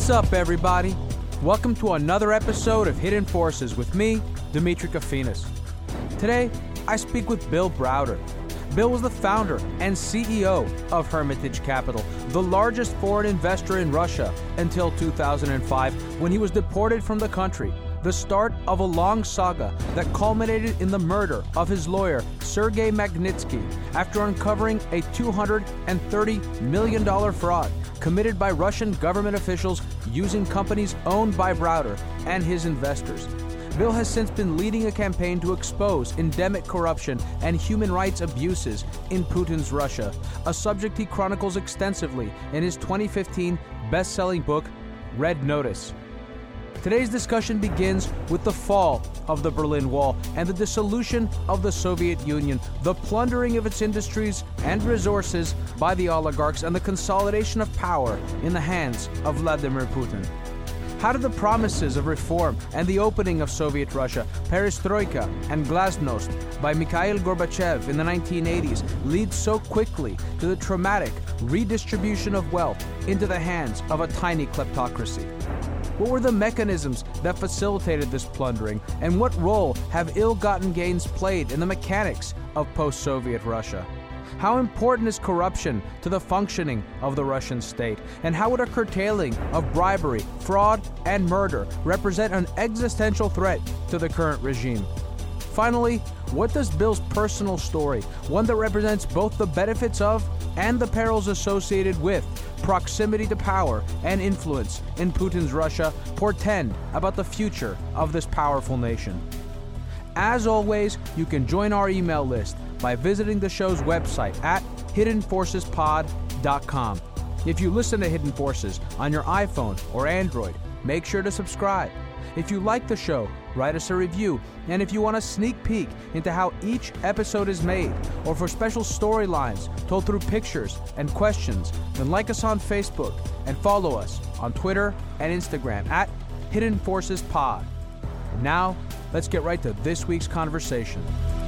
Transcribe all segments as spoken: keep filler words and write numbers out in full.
What's up, everybody? Welcome to another episode of Hidden Forces with me, Dimitri Kofinas. Today, I speak with Bill Browder. Bill was the founder and C E O of Hermitage Capital, the largest foreign investor in Russia until two thousand five, when he was deported from the country, the start of a long saga that culminated in the murder of his lawyer, Sergei Magnitsky, after uncovering a two hundred thirty million dollars fraud committed by Russian government officials using companies owned by Browder and his investors. Bill has since been leading a campaign to expose endemic corruption and human rights abuses in Putin's Russia, a subject he chronicles extensively in his twenty fifteen best-selling book, Red Notice. Today's discussion begins with the fall of the Berlin Wall and the dissolution of the Soviet Union, the plundering of its industries and resources by the oligarchs, and the consolidation of power in the hands of Vladimir Putin. How did the promises of reform and the opening of Soviet Russia, perestroika and glasnost by Mikhail Gorbachev in the nineteen eighties lead so quickly to the traumatic redistribution of wealth into the hands of a tiny kleptocracy? What were the mechanisms that facilitated this plundering, and what role have ill-gotten gains played in the mechanics of post-Soviet Russia? How important is corruption to the functioning of the Russian state? And how would a curtailing of bribery, fraud, and murder represent an existential threat to the current regime? Finally, what does Bill's personal story, one that represents both the benefits of and the perils associated with proximity to power and influence in Putin's Russia, portend about the future of this powerful nation? As always, you can join our email list by visiting the show's website at hidden forces pod dot com. If you listen to Hidden Forces on your iPhone or Android, make sure to subscribe. If you like the show, write us a review. And if you want a sneak peek into how each episode is made, or for special storylines told through pictures and questions, then like us on Facebook and follow us on Twitter and Instagram at Hidden Forces Pod. And now, let's get right to this week's conversation.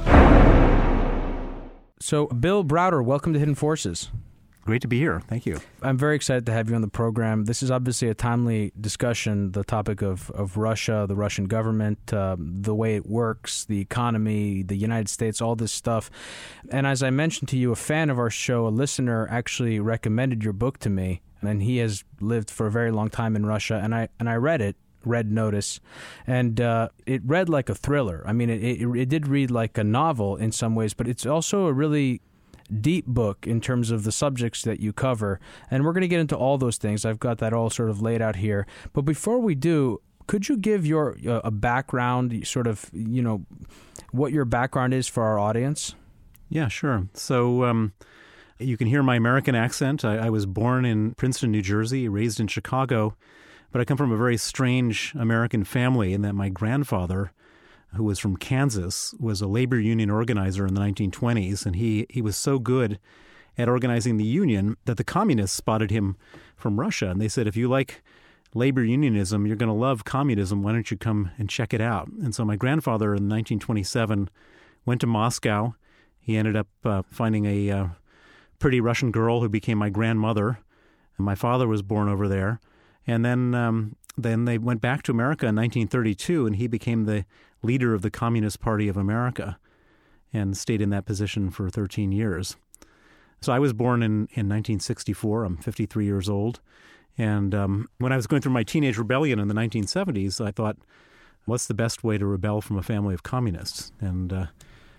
So, Bill Browder, welcome to Hidden Forces. Great to be here. Thank you. I'm very excited to have you on the program. This is obviously a timely discussion, the topic of, of Russia, the Russian government, uh, the way it works, the economy, the United States, all this stuff. And as I mentioned to you, a fan of our show, a listener, actually recommended your book to me, and he has lived for a very long time in Russia, and I and I read it. Red Notice, and uh, it read like a thriller. I mean, it, it it did read like a novel in some ways, but it's also a really deep book in terms of the subjects that you cover, and we're going to get into all those things. I've got that all sort of laid out here. But before we do, could you give your uh, a background, sort of, you know, what your background is for our audience? Yeah, sure. So um, you can hear my American accent. I, I was born in Princeton, New Jersey, raised in Chicago. But I come from a very strange American family in that my grandfather, who was from Kansas, was a labor union organizer in the nineteen twenties, and he, he was so good at organizing the union that the communists spotted him from Russia. And they said, if you like labor unionism, you're going to love communism. Why don't you come and check it out? And so my grandfather in nineteen twenty-seven went to Moscow. He ended up uh, finding a uh, pretty Russian girl who became my grandmother. And my father was born over there. And then um, then they went back to America in nineteen thirty-two, and he became the leader of the Communist Party of America and stayed in that position for thirteen years. So I was born in, in nineteen sixty-four. I'm fifty-three years old. And um, when I was going through my teenage rebellion in the nineteen seventies, I thought, what's the best way to rebel from a family of communists? And uh,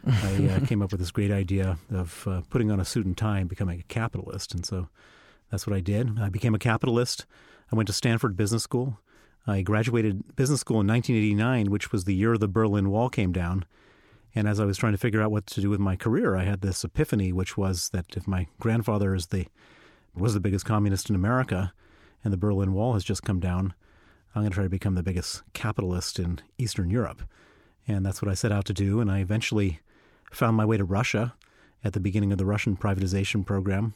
I uh, came up with this great idea of uh, putting on a suit and tie and becoming a capitalist. And so that's what I did. I became a capitalist. I went to Stanford Business School. I graduated business school in nineteen eighty-nine, which was the year the Berlin Wall came down. And as I was trying to figure out what to do with my career, I had this epiphany, which was that if my grandfather is the was the biggest communist in America and the Berlin Wall has just come down, I'm going to try to become the biggest capitalist in Eastern Europe. And that's what I set out to do. And I eventually found my way to Russia at the beginning of the Russian privatization program.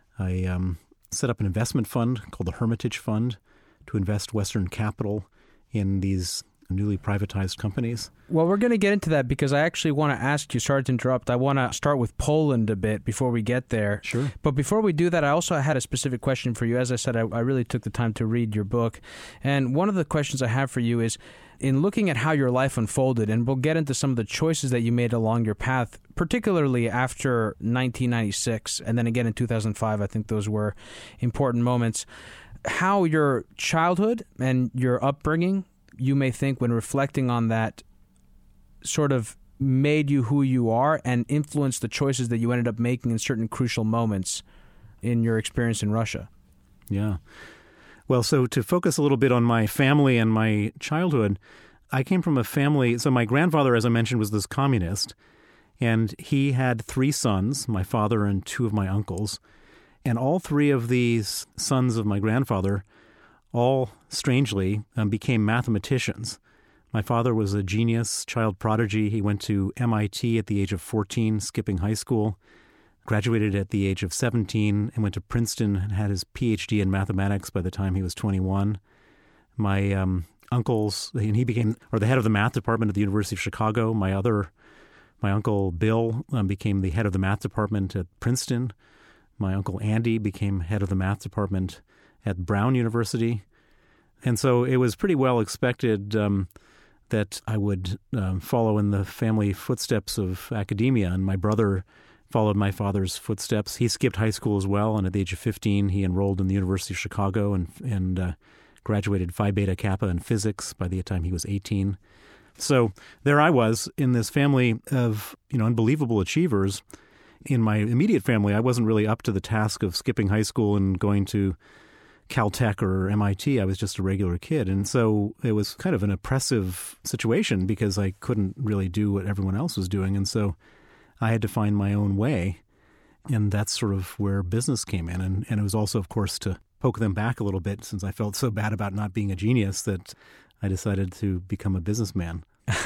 I um, set up an investment fund called the Hermitage Fund to invest Western capital in these newly privatized companies. Well, we're going to get into that because I actually want to ask you, sorry to interrupt, I want to start with Poland a bit before we get there. Sure. But before we do that, I also had a specific question for you. As I said, I, I really took the time to read your book. And one of the questions I have for you is, in looking at how your life unfolded, and we'll get into some of the choices that you made along your path, particularly after nineteen ninety-six, and then again in two thousand five, I think those were important moments, how your childhood and your upbringing, you may think when reflecting on that, sort of made you who you are and influenced the choices that you ended up making in certain crucial moments in your experience in Russia. Yeah. Well, so to focus a little bit on my family and my childhood, I came from a family. So my grandfather, as I mentioned, was this communist, and he had three sons, my father and two of my uncles. And all three of these sons of my grandfather, all strangely, um, became mathematicians. My father was a genius, child prodigy. He went to M I T at the age of fourteen, skipping high school, graduated at the age of seventeen, and went to Princeton and had his P H D in mathematics by the time he was twenty-one. My um, uncles, and he became, or the head of the math department at the University of Chicago. My other, my uncle Bill um, became the head of the math department at Princeton. My uncle Andy became head of the math department at Brown University. And so it was pretty well expected um, that I would um, follow in the family footsteps of academia. And my brother followed my father's footsteps. He skipped high school as well, and at the age of fifteen, he enrolled in the University of Chicago and, and uh, graduated Phi Beta Kappa in physics by the time he was eighteen. So there I was in this family of, you know, unbelievable achievers. In my immediate family, I wasn't really up to the task of skipping high school and going to Caltech or M I T. I was just a regular kid. And so it was kind of an oppressive situation because I couldn't really do what everyone else was doing. And so I had to find my own way. And that's sort of where business came in. And, and it was also, of course, to poke them back a little bit since I felt so bad about not being a genius that I decided to become a businessman.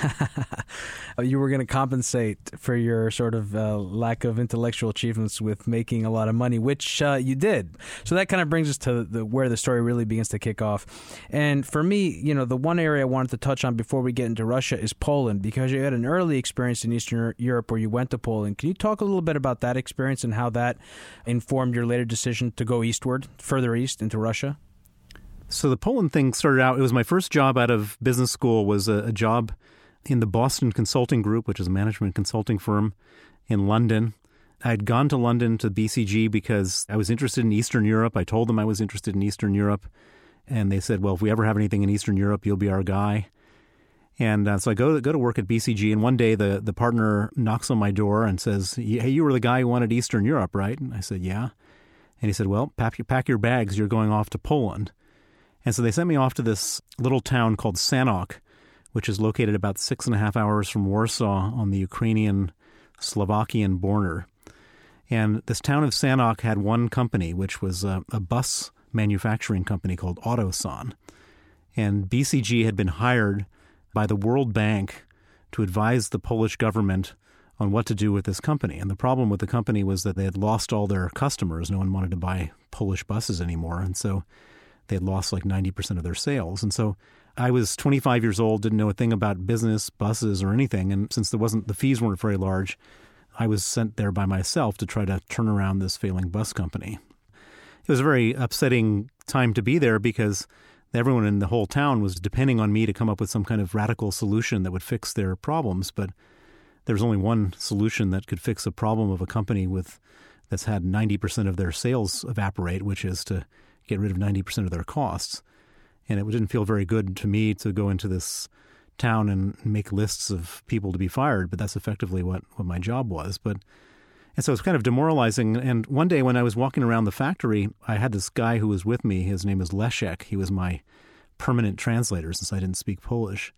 You were going to compensate for your sort of uh, lack of intellectual achievements with making a lot of money, which uh, you did. So that kind of brings us to the, where the story really begins to kick off. And for me, you know, the one area I wanted to touch on before we get into Russia is Poland, because you had an early experience in Eastern Europe where you went to Poland. Can you talk a little bit about that experience and how that informed your later decision to go eastward, further east into Russia? So the Poland thing started out, it was my first job out of business school, was a, a job in the Boston Consulting Group, which is a management consulting firm in London. I'd gone to London to B C G because I was interested in Eastern Europe. I told them I was interested in Eastern Europe. And they said, well, if we ever have anything in Eastern Europe, you'll be our guy. And uh, so I go to, go to work at B C G. And one day the, the partner knocks on my door and says, hey, you were the guy who wanted Eastern Europe, right? And I said, yeah. And he said, well, pack your, pack your bags. You're going off to Poland. And so they sent me off to this little town called Sanok, which is located about six and a half hours from Warsaw on the Ukrainian-Slovakian border. And this town of Sanok had one company, which was a, a bus manufacturing company called Autosan. And B C G had been hired by the World Bank to advise the Polish government on what to do with this company. And the problem with the company was that they had lost all their customers. No one wanted to buy Polish buses anymore. And so they had lost like ninety percent of their sales. And so I was twenty-five years old, didn't know a thing about business, buses, or anything. And since there wasn't, the fees weren't very large, I was sent there by myself to try to turn around this failing bus company. It was a very upsetting time to be there because everyone in the whole town was depending on me to come up with some kind of radical solution that would fix their problems. But there was only one solution that could fix a problem of a company with that's had ninety percent of their sales evaporate, which is to get rid of ninety percent of their costs. And it didn't feel very good to me to go into this town and make lists of people to be fired, but that's effectively what, what my job was. But and so it's kind of demoralizing. And one day when I was walking around the factory, I had this guy who was with me. His name is Leszek. He was my permanent translator since I didn't speak Polish.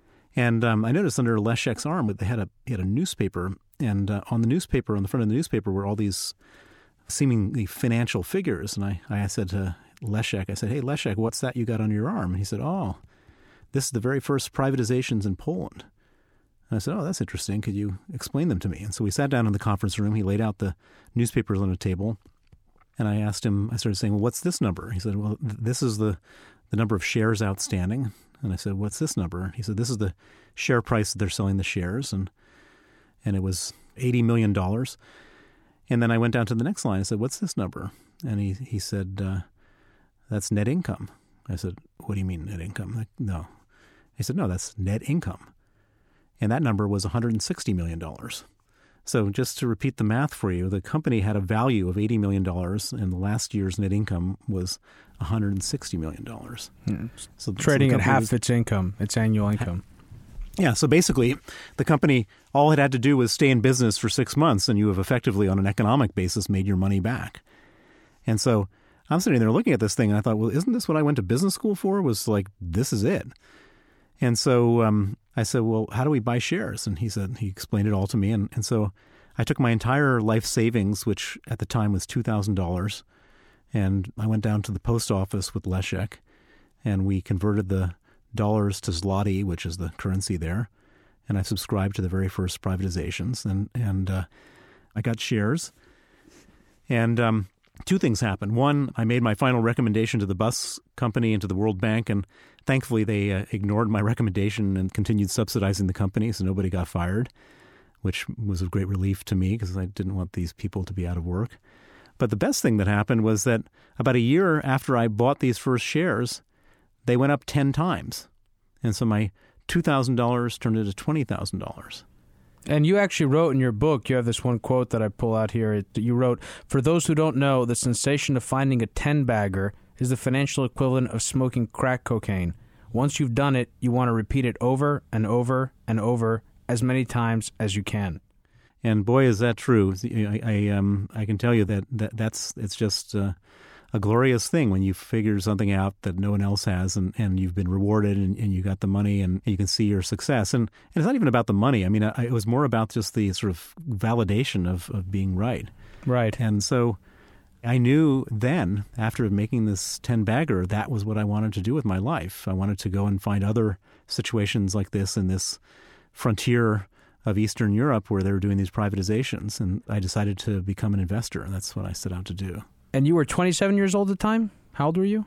And um, I noticed under Leszek's arm, they had a he had a newspaper, and uh, on the newspaper, on the front of the newspaper, were all these seemingly financial figures. And I, I said to Leszek, I said, hey, Leszek, what's that you got on your arm? And he said, oh, this is the very first privatizations in Poland. And I said, oh, that's interesting. Could you explain them to me? And so we sat down in the conference room. He laid out the newspapers on a table. And I asked him, I started saying, well, what's this number? He said, well, th- this is the, the number of shares outstanding. And I said, what's this number? He said, this is the share price that they're selling the shares. And and it was eighty million dollars. And then I went down to the next line. I said, what's this number? And he, he said, uh, that's net income. I said, what do you mean net income? Like, no. He said, no, that's net income. And that number was one hundred sixty million dollars. So just to repeat the math for you, the company had a value of eighty million dollars, and the last year's net income was one hundred sixty million dollars. Hmm. So trading so at half was, its income, its annual income. Yeah, so basically the company, all it had to do was stay in business for six months, and you have effectively, on an economic basis, made your money back. And so I'm sitting there looking at this thing, and I thought, well, isn't this what I went to business school for? Was like, this is it. And so um, I said, well, how do we buy shares? And he said, he explained it all to me. And, and so I took my entire life savings, which at the time was two thousand dollars, and I went down to the post office with Leszek, and we converted the dollars to zloty, which is the currency there, and I subscribed to the very first privatizations, and, and uh, I got shares. And um, two things happened. One, I made my final recommendation to the bus company and to the World Bank, and thankfully they uh, ignored my recommendation and continued subsidizing the company, so nobody got fired, which was a great relief to me because I didn't want these people to be out of work. But the best thing that happened was that about a year after I bought these first shares, they went up ten times. And so my two thousand dollars turned into twenty thousand dollars. And you actually wrote in your book, you have this one quote that I pull out here. You wrote, "For those who don't know, the sensation of finding a ten-bagger is the financial equivalent of smoking crack cocaine. Once you've done it, you want to repeat it over and over and over as many times as you can." And boy, is that true. I, I, um, I can tell you that, that that's it's just uh, a glorious thing when you figure something out that no one else has, and, and you've been rewarded, and, and you got the money, and you can see your success. And, and it's not even about the money. I mean, I, it was more about just the sort of validation of, of being right. Right. And so I knew then, after making this ten-bagger, that was what I wanted to do with my life. I wanted to go and find other situations like this in this frontier of Eastern Europe where they were doing these privatizations, and I decided to become an investor, and that's what I set out to do. And you were twenty-seven years old at the time? How old were you?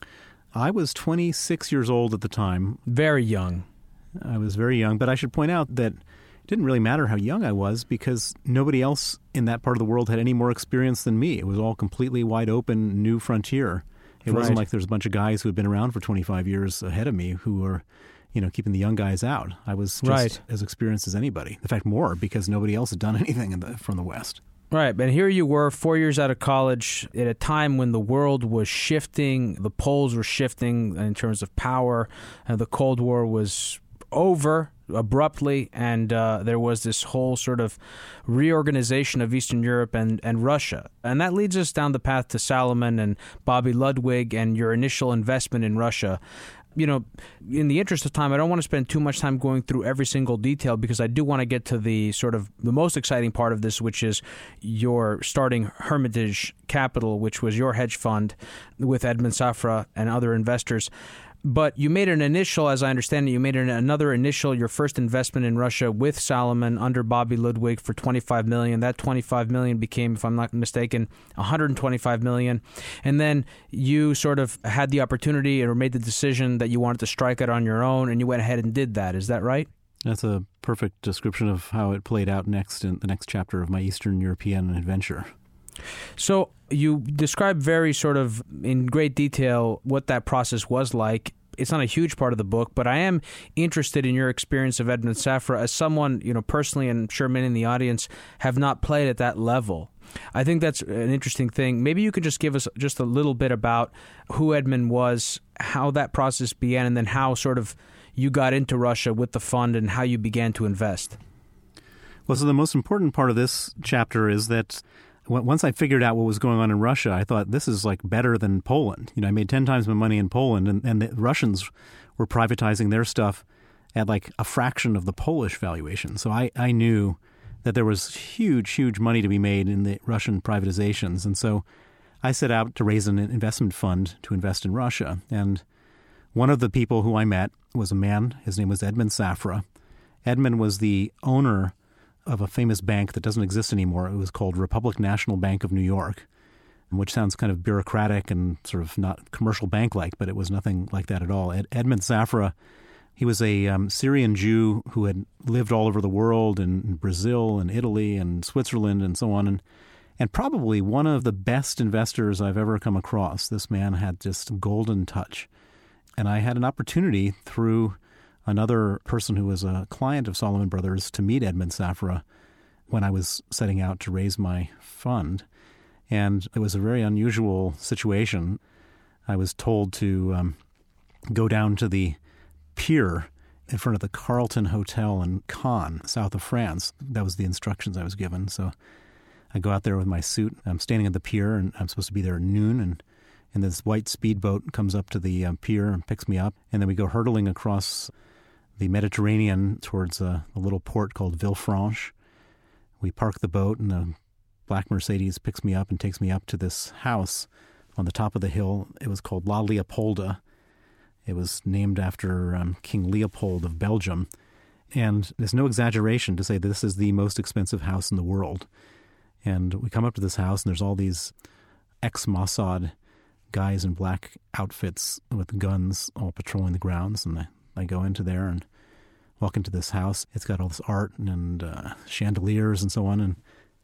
I was twenty-six years old at the time. Very young. I was very young, but I should point out that it didn't really matter how young I was because nobody else in that part of the world had any more experience than me. It was all completely wide open, new frontier. It Right. wasn't like there's a bunch of guys who had been around for twenty-five years ahead of me who were, you know, keeping the young guys out. I was just Right. as experienced as anybody. In fact, more, because nobody else had done anything in the, from the West. Right, and here you were, four years out of college, at a time when the world was shifting, the poles were shifting in terms of power, and the Cold War was over abruptly, and uh, there was this whole sort of reorganization of Eastern Europe and, and Russia. And that leads us down the path to Salomon and Bobby Ludwig and your initial investment in Russia. You know, in the interest of time, I don't want to spend too much time going through every single detail because I do want to get to the sort of the most exciting part of this, which is your starting Hermitage Capital, which was your hedge fund with Edmond Safra and other investors. But you made an initial, as I understand it, you made an, another initial, your first investment in Russia with Salomon under Bobby Ludwig for twenty-five million dollars. That twenty-five million dollars became, if I'm not mistaken, one hundred twenty-five million dollars. And then you sort of had the opportunity or made the decision that you wanted to strike it on your own, and you went ahead and did that. Is that right? That's a perfect description of how it played out next in the next chapter of my Eastern European adventure. So you describe very sort of in great detail what that process was like. It's not a huge part of the book, but I am interested in your experience of Edmond Safra as someone, you know, personally, and I'm sure many in the audience have not played at that level. I think that's an interesting thing. Maybe you could just give us just a little bit about who Edmond was, how that process began, and then how sort of you got into Russia with the fund and how you began to invest. Well, so the most important part of this chapter is that once I figured out what was going on in Russia, I thought this is like better than Poland. You know, I made ten times my money in Poland, and, and the Russians were privatizing their stuff at like a fraction of the Polish valuation. So I, I knew that there was huge, huge money to be made in the Russian privatizations. And so I set out to raise an investment fund to invest in Russia. And one of the people who I met was a man. His name was Edmond Safra. Edmond was the owner of a famous bank that doesn't exist anymore. It was called Republic National Bank of New York. which sounds kind of bureaucratic and sort of not commercial bank-like, but it was nothing like that at all. Ed- Edmund Safra, he was a um, Syrian Jew who had lived all over the world, in Brazil and Italy and Switzerland and so on, and and probably one of the best investors I've ever come across. This man had just a golden touch. And I had an opportunity through another person who was a client of Salomon Brothers to meet Edmund Safra when I was setting out to raise my fund. And it was a very unusual situation. I was told to um, go down to the pier in front of the Carlton Hotel in Cannes, south of France. That was the instructions I was given. So I go out there with my suit. I'm standing at the pier, and I'm supposed to be there at noon, and, and this white speedboat comes up to the uh, pier and picks me up. And then we go hurtling across the Mediterranean towards a, a little port called Villefranche. We park the boat, and the black Mercedes picks me up and takes me up to this house on the top of the hill. It was called La Leopolda. It was named after um, King Leopold of Belgium. And there's no exaggeration to say that this is the most expensive house in the world. And we come up to this house, and there's all these ex-Mossad guys in black outfits with guns all patrolling the grounds. And I, I go into there and walk into this house. It's got all this art and uh, chandeliers and so on. And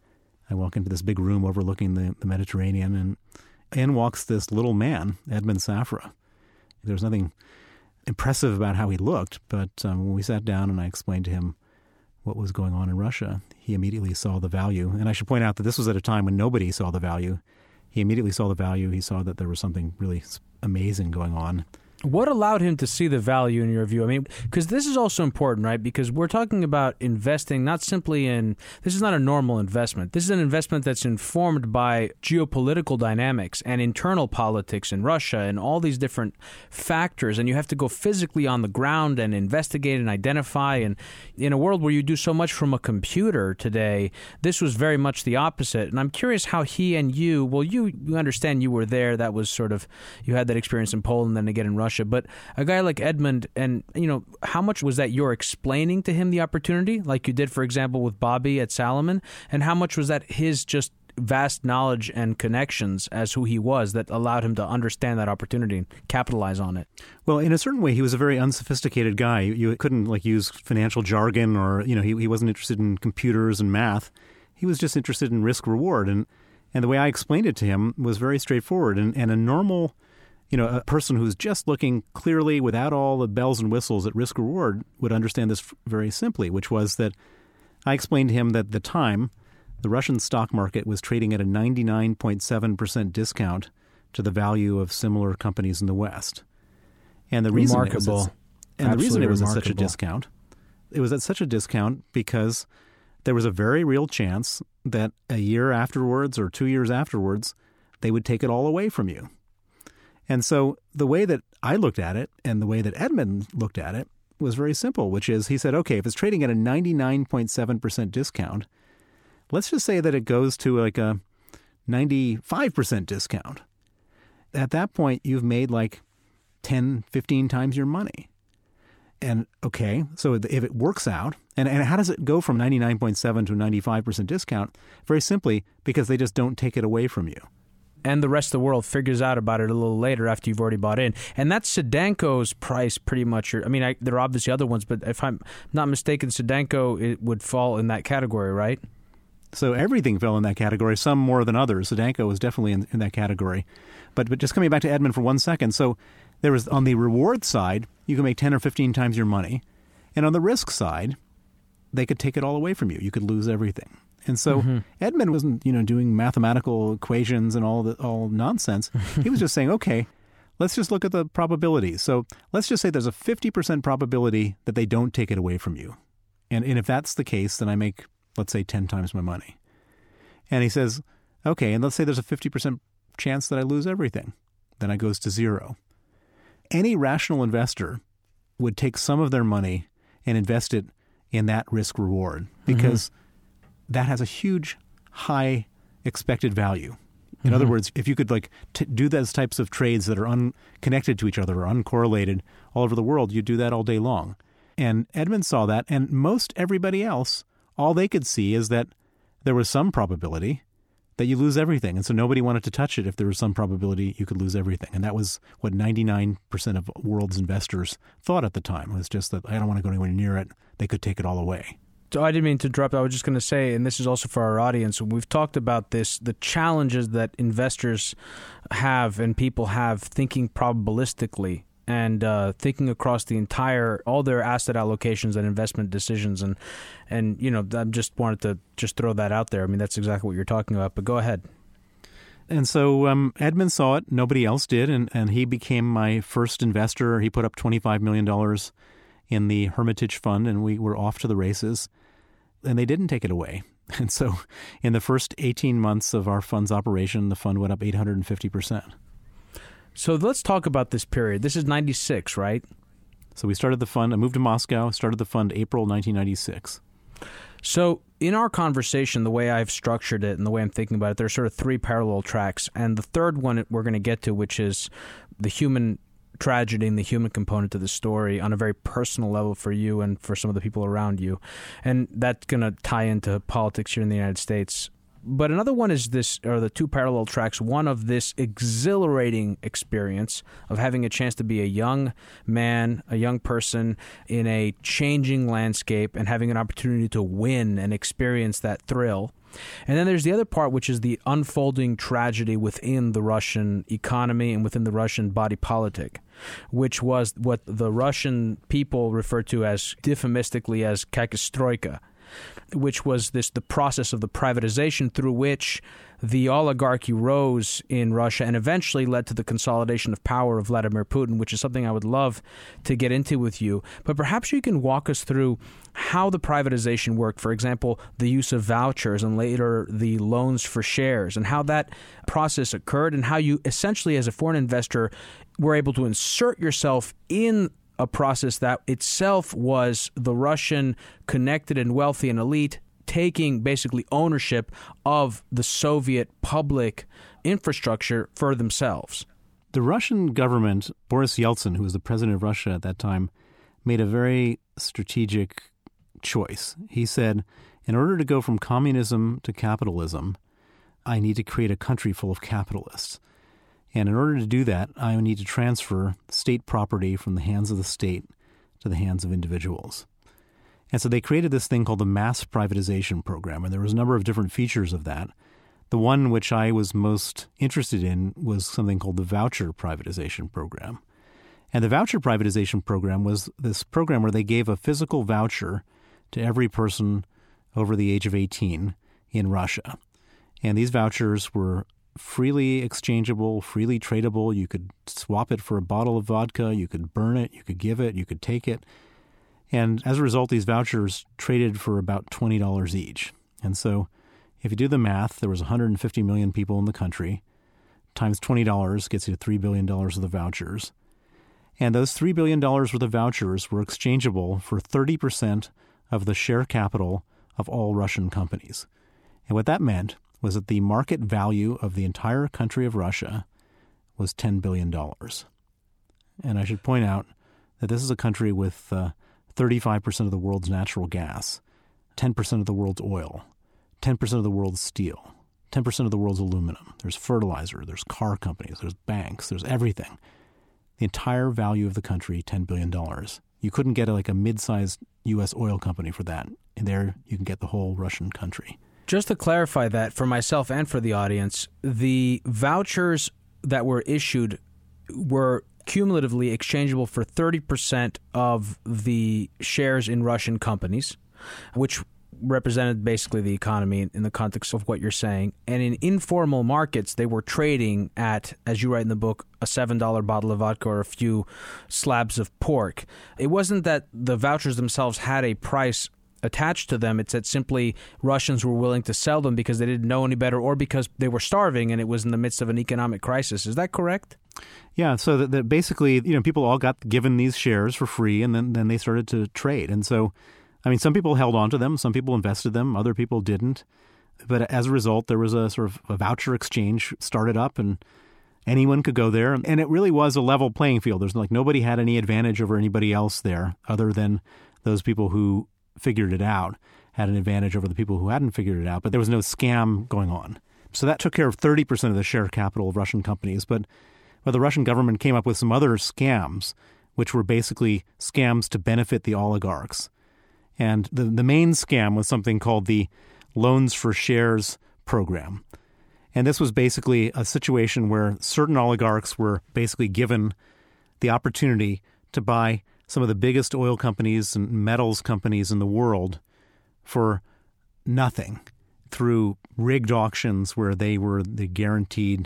I walk into this big room overlooking the, the Mediterranean, and in walks this little man, Edmund Safra. There was nothing impressive about how he looked, but um, when we sat down and I explained to him what was going on in Russia, he immediately saw the value. And I should point out that this was at a time when nobody saw the value. He immediately saw the value. He saw that there was something really amazing going on. What allowed him to see the value in your view? I mean, because this is also important, right? Because we're talking about investing not simply in, this is not a normal investment. This is an investment that's informed by geopolitical dynamics and internal politics in Russia and all these different factors. And you have to go physically on the ground and investigate and identify. And in a world where you do so much from a computer today, this was very much the opposite. And I'm curious how he and you, well, you, you understand you were there. That was sort of, you had that experience in Poland, then again in Russia. But a guy like Edmund, and, you know, how much was that you're explaining to him the opportunity, like you did, for example, with Bobby at Salomon? And how much was that his just vast knowledge and connections as who he was that allowed him to understand that opportunity and capitalize on it? Well, in a certain way, he was a very unsophisticated guy. You couldn't, like, use financial jargon, or, you know, he, he wasn't interested in computers and math. He was just interested in risk-reward. And, and the way I explained it to him was very straightforward. And, and a normal... You know, a person who's just looking clearly without all the bells and whistles at risk reward would understand this very simply, which was that I explained to him that at the time, the Russian stock market was trading at a ninety-nine point seven percent discount to the value of similar companies in the West. And the reason it was, and the reason it was at such a discount, it was at such a discount because there was a very real chance that a year afterwards or two years afterwards, they would take it all away from you. And so the way that I looked at it and the way that Edmund looked at it was very simple, which is he said, okay, if it's trading at a ninety-nine point seven percent discount, let's just say that it goes to like a ninety-five percent discount. At that point, you've made like ten, fifteen times your money. And okay, so if it works out, and, and how does it go from ninety-nine point seven to a ninety-five percent discount? Very simply, because they just don't take it away from you. And the rest of the world figures out about it a little later after you've already bought in. And that's Sedanco's price pretty much. I mean, I, there are obviously other ones, but if I'm not mistaken, Sedanco it would fall in that category, right? So everything fell in that category, some more than others. Sedanco was definitely in, in that category. But but just coming back to Edmund for one second. So there was, on the reward side, you can make ten or fifteen times your money. And on the risk side, they could take it all away from you. You could lose everything. And so mm-hmm. Edmund wasn't, you know, doing mathematical equations and all the all nonsense. He was just saying, okay, let's just look at the probabilities. So let's just say there's a fifty percent probability that they don't take it away from you. And, and if that's the case, then I make, let's say, ten times my money. And he says, okay, and let's say there's a fifty percent chance that I lose everything. Then it goes to zero. Any rational investor would take some of their money and invest it in that risk reward because mm-hmm. that has a huge, high expected value. In mm-hmm. other words, if you could like t- do those types of trades that are unconnected to each other or uncorrelated all over the world, you'd do that all day long. And Edmund saw that, and most everybody else, all they could see is that there was some probability that you lose everything. And so nobody wanted to touch it if there was some probability you could lose everything. And that was what ninety-nine percent of world's investors thought at the time. It was just that I don't want to go anywhere near it. They could take it all away. So I didn't mean to interrupt. I was just going to say, and this is also for our audience, we've talked about this, the challenges that investors have and people have thinking probabilistically and uh, thinking across the entire, all their asset allocations and investment decisions. And, and you know, I just wanted to just throw that out there. I mean, that's exactly what you're talking about, but go ahead. And so um, Edmund saw it. Nobody else did. And, and he became my first investor. He put up twenty-five million dollars in the Hermitage Fund, and we were off to the races. And they didn't take it away. And so in the first eighteen months of our fund's operation, the fund went up eight hundred fifty percent. So let's talk about this period. This is ninety-six, right? So we started the fund. I moved to Moscow, started the fund April nineteen ninety-six. So in our conversation, the way I've structured it and the way I'm thinking about it, there's sort of three parallel tracks. And the third one we're going to get to, which is the human tragedy and the human component to the story on a very personal level for you and for some of the people around you. And that's going to tie into politics here in the United States. But another one is this, or the two parallel tracks, one of this exhilarating experience of having a chance to be a young man, a young person in a changing landscape and having an opportunity to win and experience that thrill. And then there's the other part, which is the unfolding tragedy within the Russian economy and within the Russian body politic, which was what the Russian people refer to as euphemistically as kakistroika, which was this the process of the privatization through which the oligarchy rose in Russia and eventually led to the consolidation of power of Vladimir Putin, which is something I would love to get into with you. But perhaps you can walk us through how the privatization worked. For example, the use of vouchers and later the loans for shares, and how that process occurred, and how you essentially as a foreign investor were able to insert yourself in a process that itself was the Russian connected and wealthy and elite taking basically ownership of the Soviet public infrastructure for themselves. The Russian government, Boris Yeltsin, who was the president of Russia at that time, made a very strategic choice. He said, in order to go from communism to capitalism, I need to create a country full of capitalists. And in order to do that, I need to transfer state property from the hands of the state to the hands of individuals. And so they created this thing called the mass privatization program, and there was a number of different features of that. The one which I was most interested in was something called the voucher privatization program. And the voucher privatization program was this program where they gave a physical voucher to every person over the age of eighteen in Russia. And these vouchers were freely exchangeable, freely tradable. You could swap it for a bottle of vodka. You could burn it. You could give it. You could take it. And as a result, these vouchers traded for about twenty dollars each. And so if you do the math, there was one hundred fifty million people in the country. Times twenty dollars gets you to three billion dollars of the vouchers. And those three billion dollars worth of vouchers were exchangeable for thirty percent of the share capital of all Russian companies. And what that meant was that the market value of the entire country of Russia was ten billion dollars. And I should point out that this is a country with uh, thirty-five percent of the world's natural gas, ten percent of the world's oil, ten percent of the world's steel, ten percent of the world's aluminum. There's fertilizer, there's car companies, there's banks, there's everything. The entire value of the country, ten billion dollars. You couldn't get a, like a mid-sized U S oil company for that. And there you can get the whole Russian country. Just to clarify that for myself and for the audience, the vouchers that were issued were cumulatively exchangeable for thirty percent of the shares in Russian companies, which represented basically the economy in the context of what you're saying. And in informal markets, they were trading at, as you write in the book, a seven dollar bottle of vodka or a few slabs of pork. It wasn't that the vouchers themselves had a price attached to them. It's that simply Russians were willing to sell them because they didn't know any better or because they were starving and it was in the midst of an economic crisis. Is that correct? Yeah, so that, that basically, you know, people all got given these shares for free and then, then they started to trade. And so, I mean, some people held on to them, some people invested them, other people didn't. But as a result, there was a sort of a voucher exchange started up and anyone could go there. And it really was a level playing field. There's like nobody had any advantage over anybody else there other than those people who figured it out had an advantage over the people who hadn't figured it out. But there was no scam going on. So that took care of thirty percent of the share capital of Russian companies. But, but the Russian government came up with some other scams, which were basically scams to benefit the oligarchs. And the, the main scam was something called the Loans for Shares program. And this was basically a situation where certain oligarchs were basically given the opportunity to buy some of the biggest oil companies and metals companies in the world for nothing through rigged auctions where they were the guaranteed,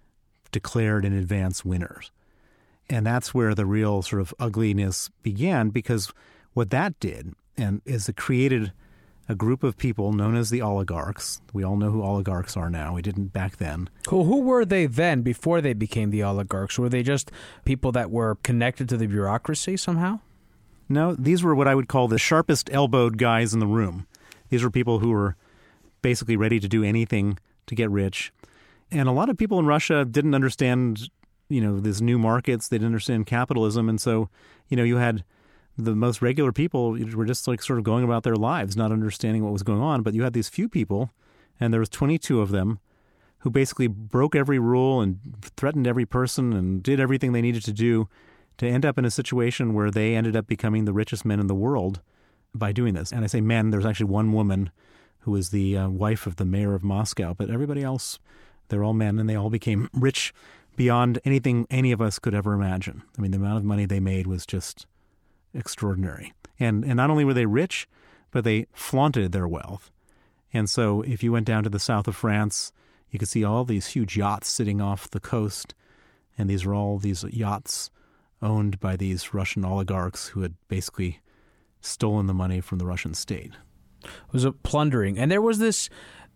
declared in advance winners. And that's where the real sort of ugliness began, because what that did and is it created a group of people known as the oligarchs. We all know who oligarchs are now. We didn't back then. Who, who were they then before they became the oligarchs? Were they just people that were connected to the bureaucracy somehow? No, these were what I would call the sharpest elbowed guys in the room. These were people who were basically ready to do anything to get rich. And a lot of people in Russia didn't understand, you know, these new markets. They didn't understand capitalism. And so, you know, you had the most regular people were just like sort of going about their lives, not understanding what was going on. But you had these few people, and there was twenty-two of them, who basically broke every rule and threatened every person and did everything they needed to do to end up in a situation where they ended up becoming the richest men in the world by doing this. And I say men, there's actually one woman who was the uh, wife of the mayor of Moscow, but everybody else, they're all men, and they all became rich beyond anything any of us could ever imagine. I mean, the amount of money they made was just extraordinary. And and not only were they rich, but they flaunted their wealth. And so if you went down to the south of France, you could see all these huge yachts sitting off the coast. And these were all these yachts owned by these Russian oligarchs who had basically stolen the money from the Russian state. It was a plundering. And there was this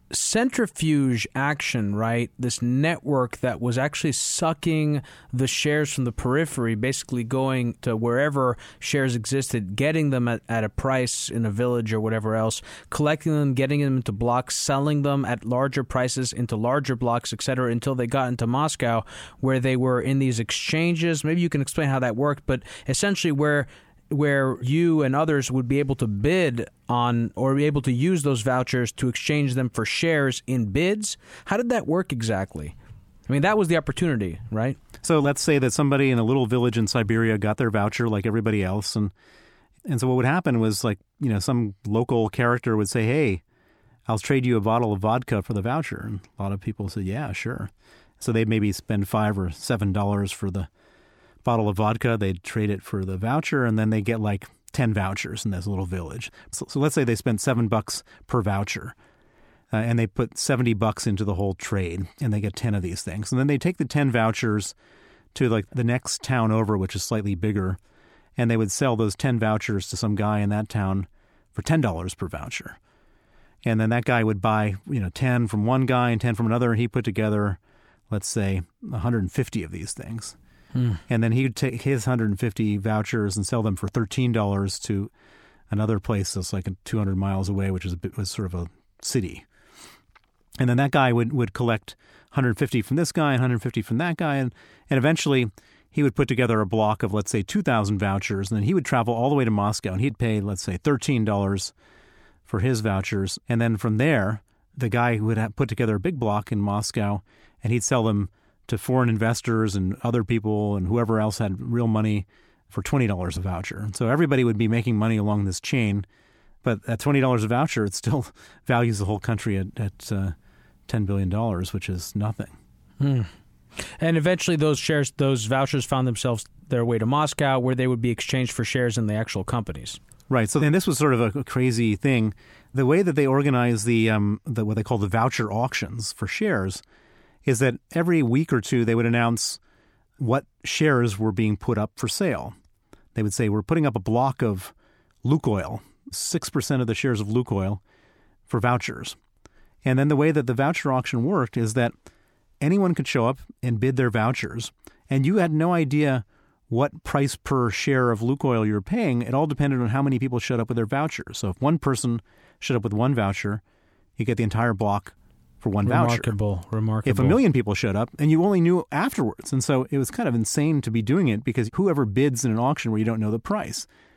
centrifuge action, right? This network that was actually sucking the shares from the periphery, basically going to wherever shares existed, getting them at, at a price in a village or whatever else, collecting them, getting them into blocks, selling them at larger prices into larger blocks, et cetera, until they got into Moscow, where they were in these exchanges. Maybe you can explain how that worked, but essentially where where you and others would be able to bid on or be able to use those vouchers to exchange them for shares in bids. How did that work exactly? I mean, that was the opportunity, right? So let's say that somebody in a little village in Siberia got their voucher like everybody else. And and so what would happen was, like, you know, some local character would say, hey, I'll trade you a bottle of vodka for the voucher. And a lot of people said, yeah, sure. So they'd maybe spend five or seven dollars for the bottle of vodka, they'd trade it for the voucher, and then they get like ten vouchers in this little village. So, so let's say they spent seven bucks per voucher, uh, and they put seventy bucks into the whole trade, and they get ten of these things. And then they take the ten vouchers to like the next town over, which is slightly bigger, and they would sell those ten vouchers to some guy in that town for ten dollars per voucher. And then that guy would buy, you know, ten from one guy and ten from another, and he put together, let's say, one hundred fifty of these things. Hmm. And then he would take his one hundred fifty vouchers and sell them for thirteen dollars to another place that's like two hundred miles away, which is a bit, was sort of a city. And then that guy would, would collect one hundred fifty from this guy and one hundred fifty from that guy. And, and eventually he would put together a block of, let's say, two thousand vouchers. And then he would travel all the way to Moscow, and he'd pay, let's say, thirteen dollars for his vouchers. And then from there, the guy who would have put together a big block in Moscow, and he'd sell them to foreign investors and other people and whoever else had real money for twenty dollars a voucher. So everybody would be making money along this chain. But at twenty dollars a voucher, it still values the whole country at, at uh, ten billion dollars, which is nothing. Hmm. And eventually those shares, those vouchers found themselves their way to Moscow, where they would be exchanged for shares in the actual companies. Right. So then this was sort of a, a crazy thing. The way that they organized the, um, the what they call the voucher auctions for shares is that every week or two they would announce what shares were being put up for sale. They would say, we're putting up a block of Lukoil, six percent of the shares of Lukoil, for vouchers. And then the way that the voucher auction worked is that anyone could show up and bid their vouchers, and you had no idea what price per share of Lukoil you were paying. It all depended on how many people showed up with their vouchers. So if one person showed up with one voucher, you get the entire block for one remarkable, voucher. Remarkable, remarkable. If a million people showed up, and you only knew afterwards. And so it was kind of insane to be doing it, because whoever bids in an auction where you don't know the price.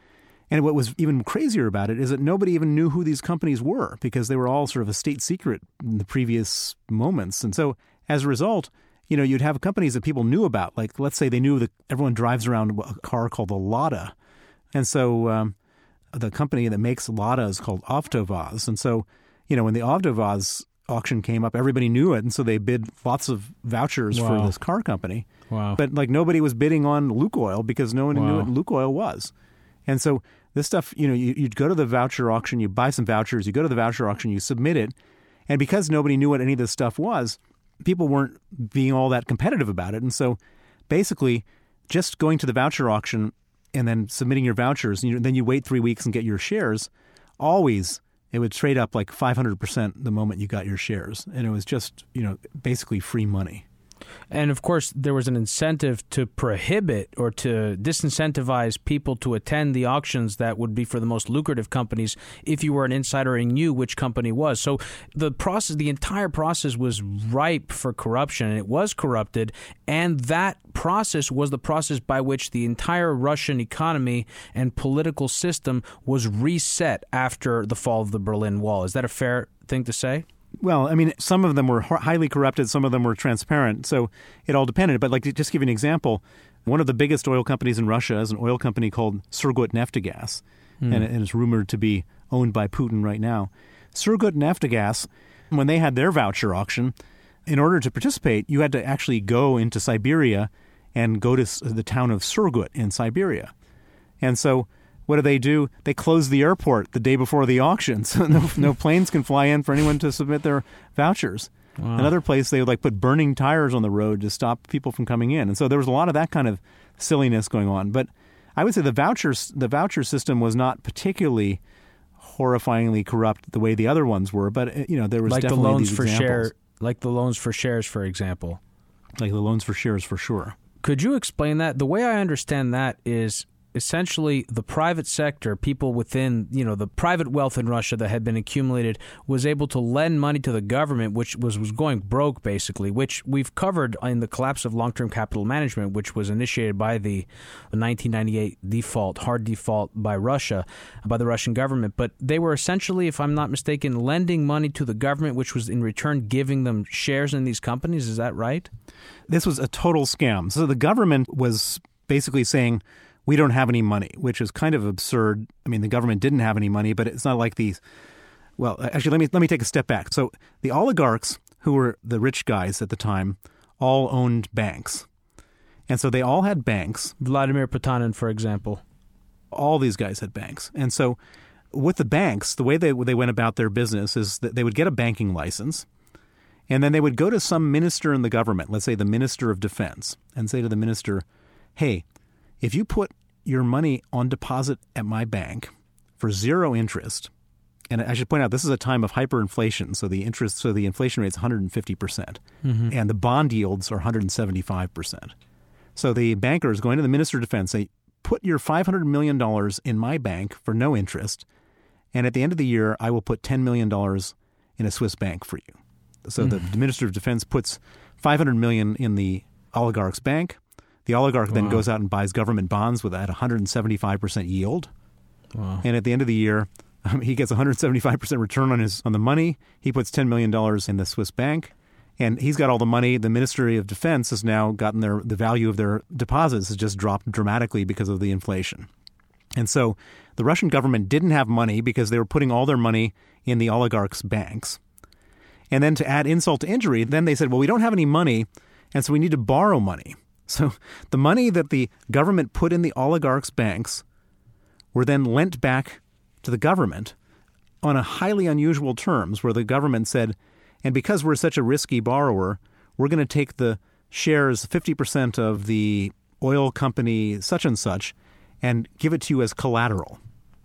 And what was even crazier about it is that nobody even knew who these companies were because they were all sort of a state secret in the previous moments. And so as a result, you know, you'd have companies that people knew about. Like, let's say they knew that everyone drives around a car called the Lada. And so um, the company that makes Lada is called Avtovaz. And so, you know, when the Avtovaz auction came up, everybody knew it. And so they bid lots of vouchers Wow. for this car company. Wow. But like nobody was bidding on Lukoil because no one Wow. knew what Lukoil was. And so this stuff, you know, you, you'd go to the voucher auction, you buy some vouchers, you go to the voucher auction, you submit it. And because nobody knew what any of this stuff was, people weren't being all that competitive about it. And so basically just going to the voucher auction and then submitting your vouchers, and you, then you wait three weeks and get your shares, always it would trade up like five hundred percent the moment you got your shares. And it was just, you know, basically free money. And, of course, there was an incentive to prohibit or to disincentivize people to attend the auctions that would be for the most lucrative companies if you were an insider and knew which company was. So the process, the entire process was ripe for corruption, and it was corrupted. And that process was the process by which the entire Russian economy and political system was reset after the fall of the Berlin Wall. Is that a fair thing to say? Well, I mean, some of them were highly corrupted. Some of them were transparent. So it all depended. But like to just give you an example, one of the biggest oil companies in Russia is an oil company called Surgutneftegas, mm. and, and it's rumored to be owned by Putin right now. Surgutneftegas, when they had their voucher auction, in order to participate, you had to actually go into Siberia and go to the town of Surgut in Siberia. And so what do they do? They close the airport the day before the auction, so no, no planes can fly in for anyone to submit their vouchers. Wow. Another place, they would like put burning tires on the road to stop people from coming in. And so there was a lot of that kind of silliness going on. But I would say the vouchers, the voucher system was not particularly horrifyingly corrupt the way the other ones were. But you know, there was like definitely the loans these for examples. share, like the loans for shares, for example. Like the loans for shares, for sure. Could you explain that? The way I understand that is essentially the private sector, people within, you know, the private wealth in Russia that had been accumulated was able to lend money to the government, which was, was going broke, basically, which we've covered in the collapse of long-term capital management, which was initiated by the nineteen ninety-eight default, hard default by Russia, by the Russian government. But they were essentially, if I'm not mistaken, lending money to the government, which was in return giving them shares in these companies. Is that right? This was a total scam. So the government was basically saying, we don't have any money, which is kind of absurd. I mean, the government didn't have any money, but it's not like these. Well, actually, let me let me take a step back. So the oligarchs, who were the rich guys at the time, all owned banks. And so they all had banks. Vladimir Potanin, for example. All these guys had banks. And so with the banks, the way they they went about their business is that they would get a banking license, and then they would go to some minister in the government, let's say the Minister of Defense, and say to the minister, hey, if you put your money on deposit at my bank for zero interest, and I should point out this is a time of hyperinflation, so the interest, so the inflation rate is one hundred fifty percent, mm-hmm. and the bond yields are one hundred seventy-five percent. So the banker is going to the Minister of Defense, say, put your five hundred million dollars in my bank for no interest, and at the end of the year, I will put ten million dollars in a Swiss bank for you. So mm-hmm. the Minister of Defense puts five hundred million dollars in the oligarch's bank. The oligarch wow. then goes out and buys government bonds with that one hundred seventy-five percent yield. Wow. And at the end of the year, um, he gets one hundred seventy-five percent return on his on the money. He puts ten million dollars in the Swiss bank, and he's got all the money. The Ministry of Defense has now gotten their the value of their deposits has just dropped dramatically because of the inflation. And so the Russian government didn't have money because they were putting all their money in the oligarchs' banks. And then to add insult to injury, then they said, well, we don't have any money, and so we need to borrow money. So the money that the government put in the oligarchs' banks were then lent back to the government on a highly unusual terms, where the government said, and because we're such a risky borrower, we're going to take the shares, fifty percent of the oil company such and such, and give it to you as collateral.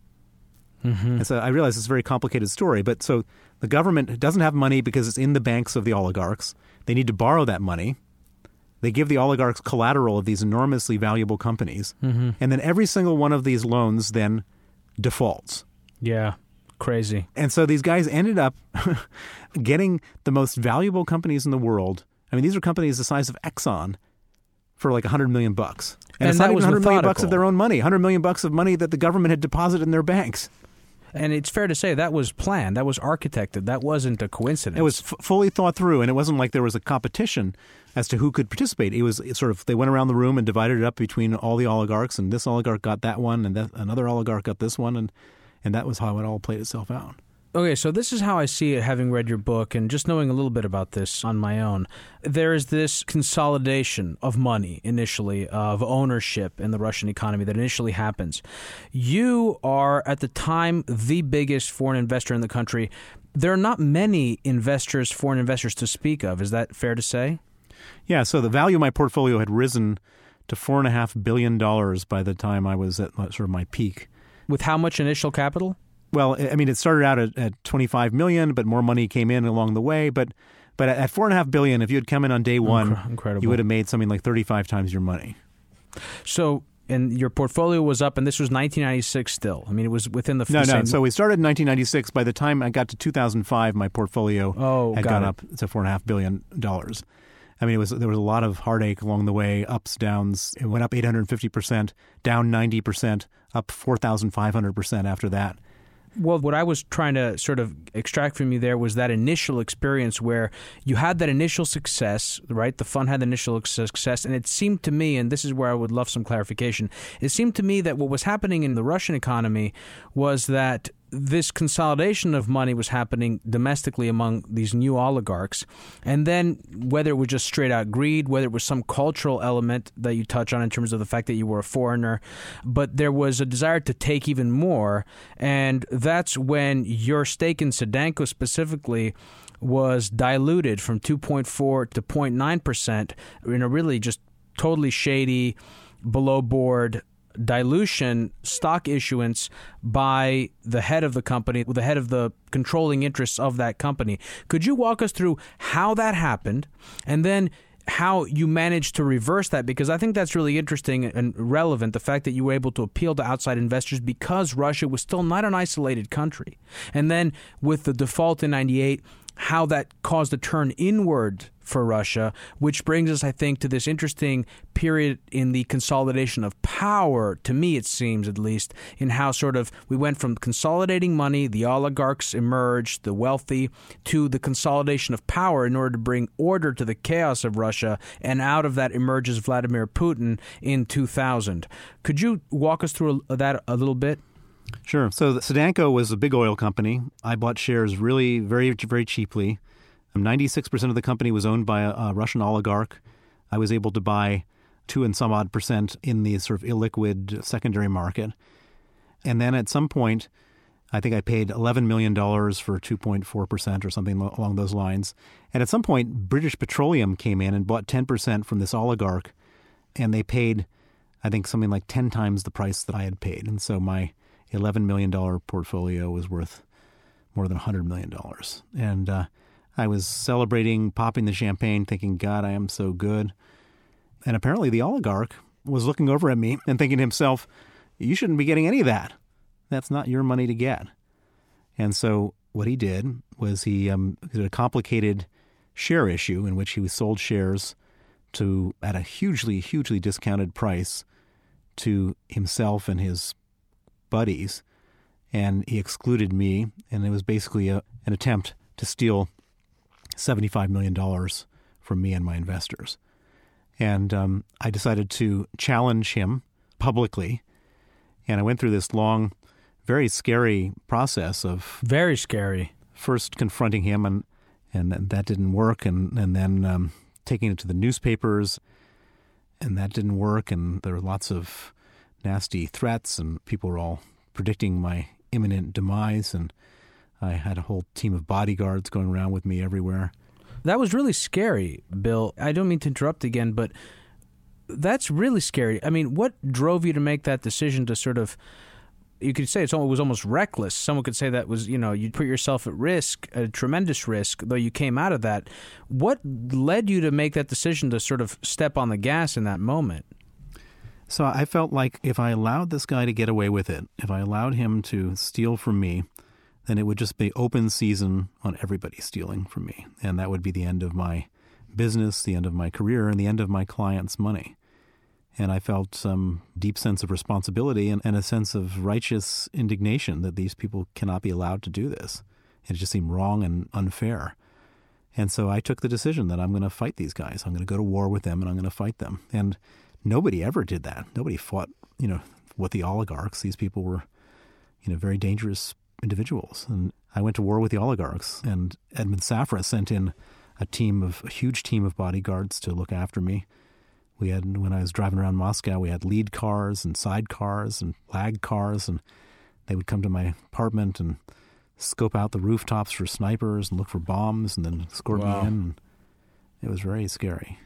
Mm-hmm. And so I realize it's a very complicated story, but so the government doesn't have money because it's in the banks of the oligarchs. They need to borrow that money. They give the oligarchs collateral of these enormously valuable companies. Mm-hmm. And then every single one of these loans then defaults. Yeah, crazy. And so these guys ended up getting the most valuable companies in the world. I mean, these are companies the size of Exxon for like one hundred million bucks. And, And it's that not even was one hundred million bucks methodical. of their own money, one hundred million bucks of money that the government had deposited in their banks. And it's fair to say that was planned. That was architected. That wasn't a coincidence. It was f- fully thought through, and it wasn't like there was a competition as to who could participate. It was it sort of, they went around the room and divided it up between all the oligarchs, and this oligarch got that one, and that, another oligarch got this one, and, and that was how it all played itself out. Okay, so this is how I see it, having read your book and just knowing a little bit about this on my own. There is this consolidation of money initially, of ownership in the Russian economy that initially happens. You are, at the time, the biggest foreign investor in the country. There are not many investors, foreign investors to speak of. Is that fair to say? Yeah, so the value of my portfolio had risen to four point five billion dollars by the time I was at sort of my peak. With how much initial capital? Well, I mean, it started out at, at twenty-five million dollars, but more money came in along the way. But but at four point five billion dollars, if you had come in on day one, Incredible. you would have made something like thirty-five times your money. So, and your portfolio was up, and this was nineteen ninety-six still. I mean, it was within the No, same... no. So we started in nineteen ninety-six. By the time I got to two thousand five, my portfolio Oh, had got gone it. up to four point five billion dollars. I mean, it was there was a lot of heartache along the way, ups, downs. It went up eight hundred fifty percent, down ninety percent, up four thousand five hundred percent after that. Well, what I was trying to sort of extract from you there was that initial experience where you had that initial success, right? The fund had the initial success, and it seemed to me, and this is where I would love some clarification, it seemed to me that what was happening in the Russian economy was that this consolidation of money was happening domestically among these new oligarchs. And then whether it was just straight out greed, whether it was some cultural element that you touch on in terms of the fact that you were a foreigner, but there was a desire to take even more. And that's when your stake in Sedanko specifically was diluted from two point four to zero point nine percent in a really just totally shady, below board dilution stock issuance by the head of the company, the head of the controlling interests of that company. Could you walk us through how that happened and then how you managed to reverse that? Because I think that's really interesting and relevant, the fact that you were able to appeal to outside investors because Russia was still not an isolated country. And then with the default in ninety-eight, how that caused a turn inward for Russia, which brings us, I think, to this interesting period in the consolidation of power, to me it seems at least, in how sort of we went from consolidating money, the oligarchs emerged, the wealthy, to the consolidation of power in order to bring order to the chaos of Russia, and out of that emerges Vladimir Putin in two thousand. Could you walk us through that a little bit? Sure. So the Sedanko was a big oil company. I bought shares really very, very cheaply. ninety-six percent of the company was owned by a, a Russian oligarch. I was able to buy two and some odd percent in the sort of illiquid secondary market. And then at some point, I think I paid eleven million dollars for two point four percent or something along those lines. And at some point, British Petroleum came in and bought ten percent from this oligarch. And they paid, I think, something like ten times the price that I had paid. And so my eleven million dollars portfolio was worth more than one hundred million dollars. And uh, I was celebrating, popping the champagne, thinking, God, I am so good. And apparently the oligarch was looking over at me and thinking to himself, you shouldn't be getting any of that. That's not your money to get. And so what he did was he um, did a complicated share issue in which he sold shares to at a hugely, hugely discounted price to himself and his buddies, and he excluded me, and it was basically a, an attempt to steal seventy-five million dollars from me and my investors. And um, I decided to challenge him publicly, and I went through this long, very scary process of Very scary. first confronting him, and and that didn't work, and, and then um, taking it to the newspapers, and that didn't work, and there were lots of nasty threats, and people were all predicting my imminent demise, and I had a whole team of bodyguards going around with me everywhere. That was really scary, Bill. I don't mean to interrupt again, but that's really scary. I mean, what drove you to make that decision to sort of, you could say it's, it was almost reckless. Someone could say that was, you know, you put yourself at risk, a tremendous risk, though you came out of that. What led you to make that decision to sort of step on the gas in that moment? So I felt like if I allowed this guy to get away with it, if I allowed him to steal from me, then it would just be open season on everybody stealing from me. And that would be the end of my business, the end of my career, and the end of my clients' money. And I felt some deep sense of responsibility and, and a sense of righteous indignation that these people cannot be allowed to do this. It just seemed wrong and unfair. And so I took the decision that I'm going to fight these guys. I'm going to go to war with them, and I'm going to fight them. And nobody ever did that. Nobody fought, you know, with the oligarchs. These people were, you know, very dangerous individuals. And I went to war with the oligarchs. And Edmund Safra sent in a team of a huge team of bodyguards to look after me. We had, when I was driving around Moscow, we had lead cars and side cars and lag cars, and they would come to my apartment and scope out the rooftops for snipers and look for bombs and then escort Wow. me in. And it was very scary.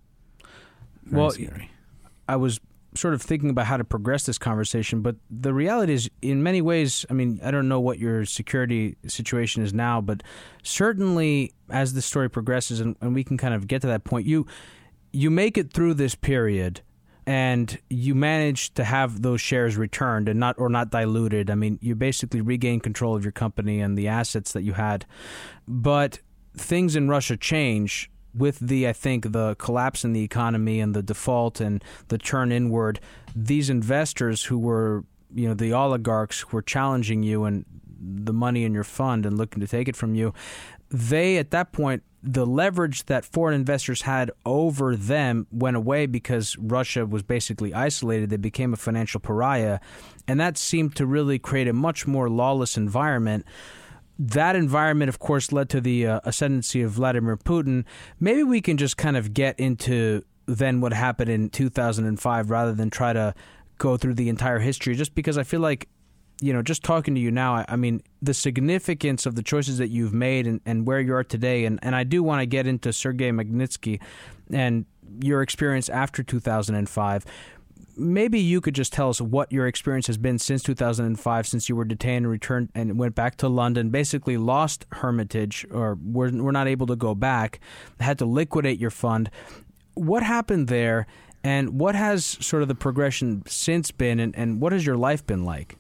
Very well, scary. I was sort of thinking about how to progress this conversation, but the reality is, in many ways, I mean, I don't know what your security situation is now, but certainly as the story progresses, and, and we can kind of get to that point, you you make it through this period, and you manage to have those shares returned and not or not diluted. I mean, you basically regain control of your company and the assets that you had. But things in Russia change with the, I think, the collapse in the economy and the default and the turn inward. These investors who were, you know, the oligarchs who were challenging you and the money in your fund and looking to take it from you, they, at that point, the leverage that foreign investors had over them went away because Russia was basically isolated. They became a financial pariah, and that seemed to really create a much more lawless environment. That environment, of course, led to the uh, ascendancy of Vladimir Putin. Maybe we can just kind of get into then what happened in two thousand five rather than try to go through the entire history, just because I feel like, you know, just talking to you now, I, I mean, the significance of the choices that you've made and, and where you are today, and, and I do want to get into Sergei Magnitsky and your experience after two thousand five. Maybe you could just tell us what your experience has been since two thousand five, since you were detained and returned and went back to London, basically lost Hermitage, or were, were not able to go back, had to liquidate your fund. What happened there, and what has sort of the progression since been, and, and what has your life been like?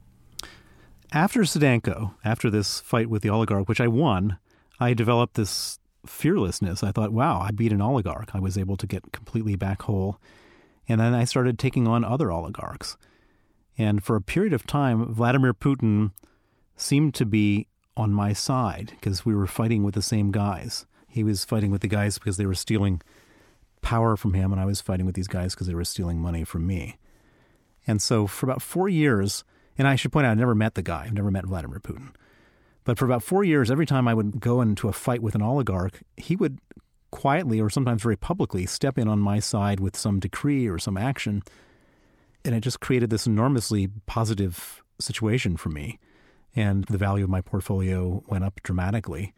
After Sedanko, after this fight with the oligarch, which I won, I developed this fearlessness. I thought, wow, I beat an oligarch. I was able to get completely back whole. And then I started taking on other oligarchs. And for a period of time, Vladimir Putin seemed to be on my side because we were fighting with the same guys. He was fighting with the guys because they were stealing power from him, and I was fighting with these guys because they were stealing money from me. And so for about four years, and I should point out, I never met the guy. I've never met Vladimir Putin. But for about four years, every time I would go into a fight with an oligarch, he would quietly or sometimes very publicly step in on my side with some decree or some action. And it just created this enormously positive situation for me. And the value of my portfolio went up dramatically.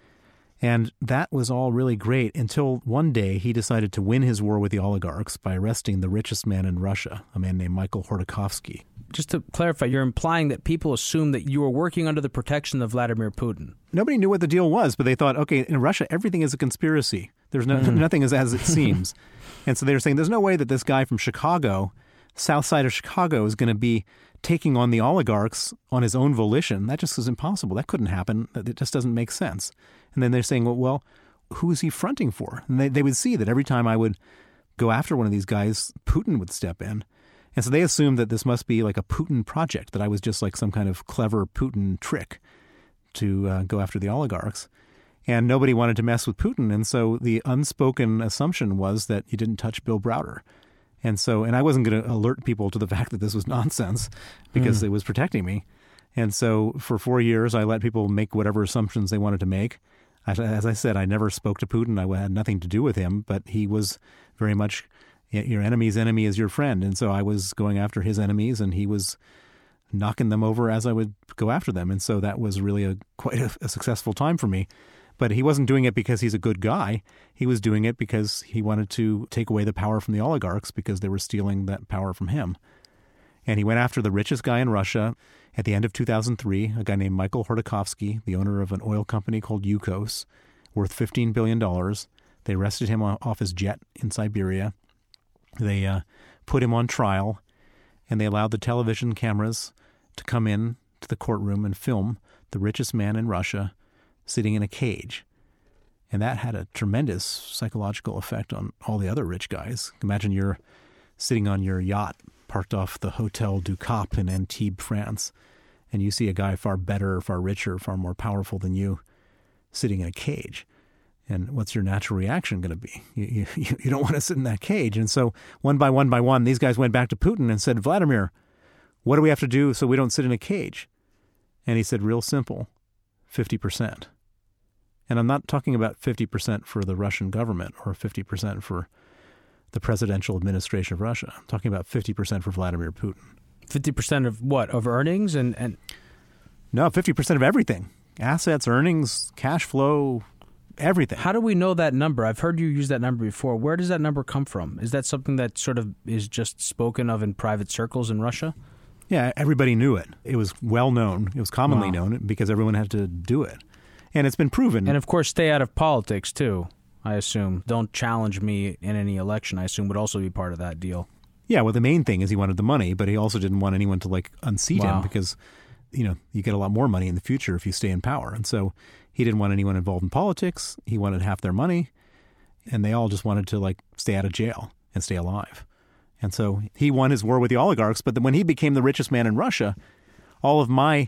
And that was all really great until one day he decided to win his war with the oligarchs by arresting the richest man in Russia, a man named Michael Khodorkovsky. Just to clarify, you're implying that people assumed that you were working under the protection of Vladimir Putin. Nobody knew what the deal was, but they thought, okay, in Russia, everything is a conspiracy. There's no, Mm. nothing is as it seems. And so they were saying, there's no way that this guy from Chicago, south side of Chicago, is going to be taking on the oligarchs on his own volition. That just is impossible. That couldn't happen. It just doesn't make sense. And then they're saying, well, well who is he fronting for? And they, they would see that every time I would go after one of these guys, Putin would step in. And so they assumed that this must be like a Putin project, that I was just like some kind of clever Putin trick to uh, go after the oligarchs. And nobody wanted to mess with Putin. And so the unspoken assumption was that you didn't touch Bill Browder. And so, and I wasn't going to alert people to the fact that this was nonsense because mm. it was protecting me. And so for four years, I let people make whatever assumptions they wanted to make. As I said, I never spoke to Putin. I had nothing to do with him, but he was very much, your enemy's enemy is your friend. And so I was going after his enemies, and he was knocking them over as I would go after them. And so that was really a quite a, a successful time for me. But he wasn't doing it because he's a good guy. He was doing it because he wanted to take away the power from the oligarchs because they were stealing that power from him. And he went after the richest guy in Russia at the end of two thousand three, a guy named Michael Khodorkovsky, the owner of an oil company called Yukos, worth fifteen billion dollars. They arrested him off his jet in Siberia. They uh, put him on trial, and they allowed the television cameras to come in to the courtroom and film the richest man in Russia sitting in a cage. And that had a tremendous psychological effect on all the other rich guys. Imagine you're sitting on your yacht parked off the Hotel du Cap in Antibes, France, and you see a guy far better, far richer, far more powerful than you sitting in a cage. And what's your natural reaction going to be? You, you, you don't want to sit in that cage. And so one by one by one, these guys went back to Putin and said, Vladimir, what do we have to do so we don't sit in a cage? And he said, real simple, fifty percent. And I'm not talking about fifty percent for the Russian government or fifty percent for the presidential administration of Russia. I'm talking about fifty percent for Vladimir Putin. fifty percent of what? Of earnings? and, and No, fifty percent of everything. Assets, earnings, cash flow, everything. How do we know that number? I've heard you use that number before. Where does that number come from? Is that something that sort of is just spoken of in private circles in Russia? Yeah, everybody knew it. It was well known. It was commonly Wow. known because everyone had to do it. And it's been proven. And of course, stay out of politics too, I assume. Don't challenge me in any election, I assume, would also be part of that deal. Yeah, well, the main thing is he wanted the money, but he also didn't want anyone to, like, unseat Wow. him because, you know, you get a lot more money in the future if you stay in power. And so he didn't want anyone involved in politics. He wanted half their money, and they all just wanted to, like, stay out of jail and stay alive. And so he won his war with the oligarchs, but then when he became the richest man in Russia, all of my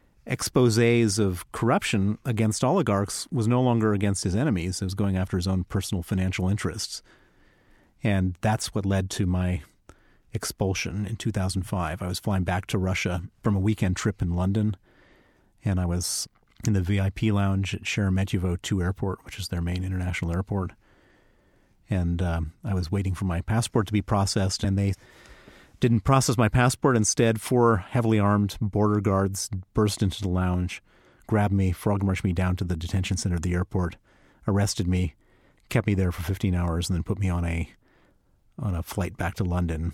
exposés of corruption against oligarchs was no longer against his enemies. It was going after his own personal financial interests. And that's what led to my expulsion in two thousand five. I was flying back to Russia from a weekend trip in London, and I was in the V I P lounge at Sheremetyevo two Airport, which is their main international airport. And um, I was waiting for my passport to be processed, and they didn't process my passport. Instead, four heavily armed border guards burst into the lounge, grabbed me, frog marched me down to the detention center of the airport, arrested me, kept me there for fifteen hours, and then put me on a on a flight back to London.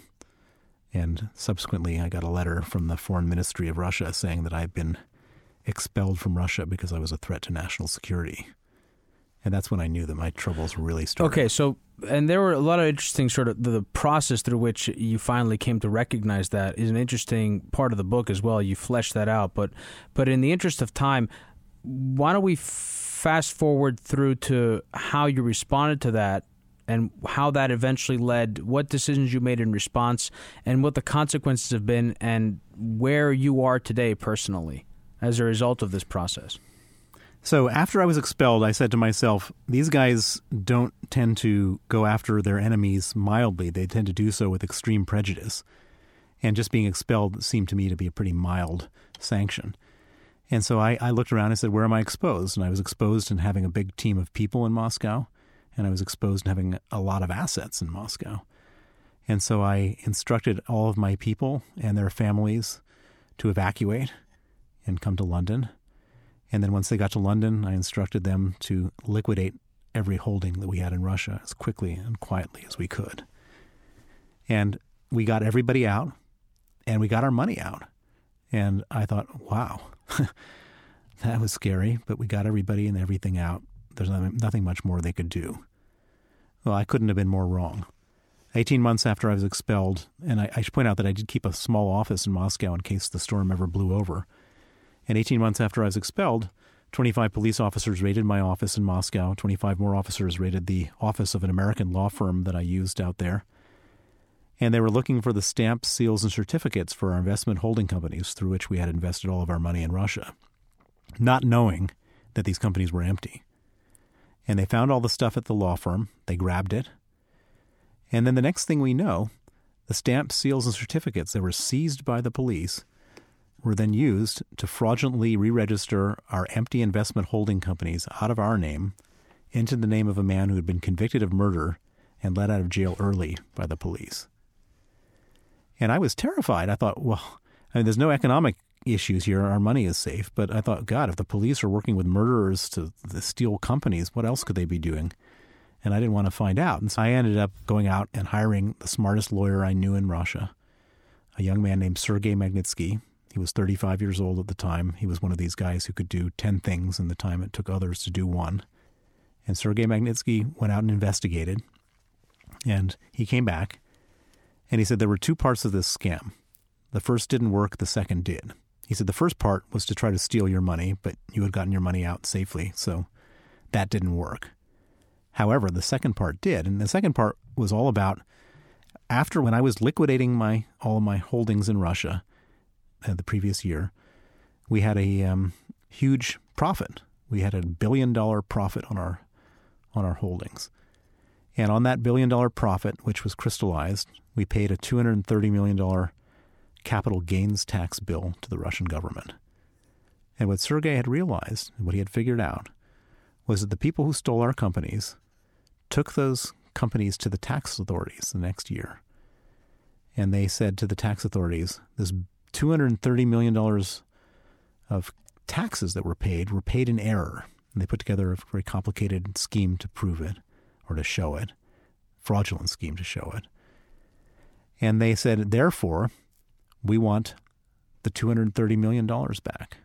And subsequently, I got a letter from the Foreign Ministry of Russia saying that I'd been expelled from Russia because I was a threat to national security. And that's when I knew that my troubles really started. Okay, so, and there were a lot of interesting sort of, the, the process through which you finally came to recognize that is an interesting part of the book as well. You flesh that out. But, but in the interest of time, why don't we fast forward through to how you responded to that and how that eventually led, what decisions you made in response, and what the consequences have been, and where you are today personally as a result of this process. So after I was expelled, I said to myself, these guys don't tend to go after their enemies mildly. They tend to do so with extreme prejudice. And just being expelled seemed to me to be a pretty mild sanction. And so I, I looked around and said, where am I exposed? And I was exposed in having a big team of people in Moscow. And I was exposed in having a lot of assets in Moscow. And so I instructed all of my people and their families to evacuate and come to London. And then once they got to London, I instructed them to liquidate every holding that we had in Russia as quickly and quietly as we could. And we got everybody out, and we got our money out. And I thought, wow, that was scary, but we got everybody and everything out. There's nothing much more they could do. Well, I couldn't have been more wrong. eighteen months after I was expelled, and I, I should point out that I did keep a small office in Moscow in case the storm ever blew over. And eighteen months after I was expelled, twenty-five police officers raided my office in Moscow. twenty-five more officers raided the office of an American law firm that I used out there. And they were looking for the stamps, seals, and certificates for our investment holding companies through which we had invested all of our money in Russia, not knowing that these companies were empty. And they found all the stuff at the law firm. They grabbed it. And then the next thing we know, the stamps, seals, and certificates that were seized by the police were then used to fraudulently re-register our empty investment holding companies out of our name into the name of a man who had been convicted of murder and let out of jail early by the police. And I was terrified. I thought, well, I mean, there's no economic issues here. Our money is safe. But I thought, God, if the police are working with murderers to, to steal companies, what else could they be doing? And I didn't want to find out. And so I ended up going out and hiring the smartest lawyer I knew in Russia, a young man named Sergei Magnitsky. He was thirty-five years old at the time. He was one of these guys who could do ten things in the time it took others to do one. And Sergei Magnitsky went out and investigated. And he came back, and he said there were two parts of this scam. The first didn't work, the second did. He said the first part was to try to steal your money, but you had gotten your money out safely, so that didn't work. However, the second part did, and the second part was all about after when I was liquidating my all of my holdings in Russia uh, the previous year, we had a um, huge profit. We had a billion dollar profit on our on our holdings. And on that billion dollar profit, which was crystallized, we paid a two hundred thirty million dollars capital gains tax bill to the Russian government. And what Sergei had realized, what he had figured out, was that the people who stole our companies took those companies to the tax authorities the next year. And they said to the tax authorities, this two hundred thirty million dollars of taxes that were paid were paid in error. And they put together a very complicated scheme to prove it or to show it, fraudulent scheme to show it. And they said, therefore, we want the two hundred thirty million dollars back.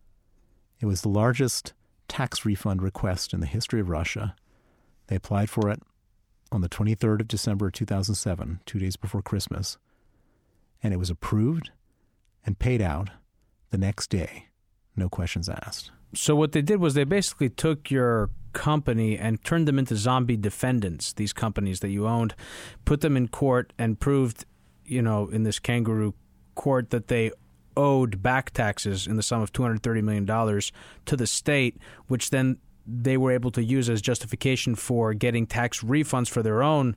It was the largest tax refund request in the history of Russia. They applied for it on the twenty-third of December two thousand seven, two days before Christmas, and it was approved and paid out the next day, no questions asked. So what they did was they basically took your company and turned them into zombie defendants, these companies that you owned, put them in court and proved, you know, in this kangaroo court that they owed back taxes in the sum of two hundred thirty million dollars to the state, which then they were able to use as justification for getting tax refunds for their own,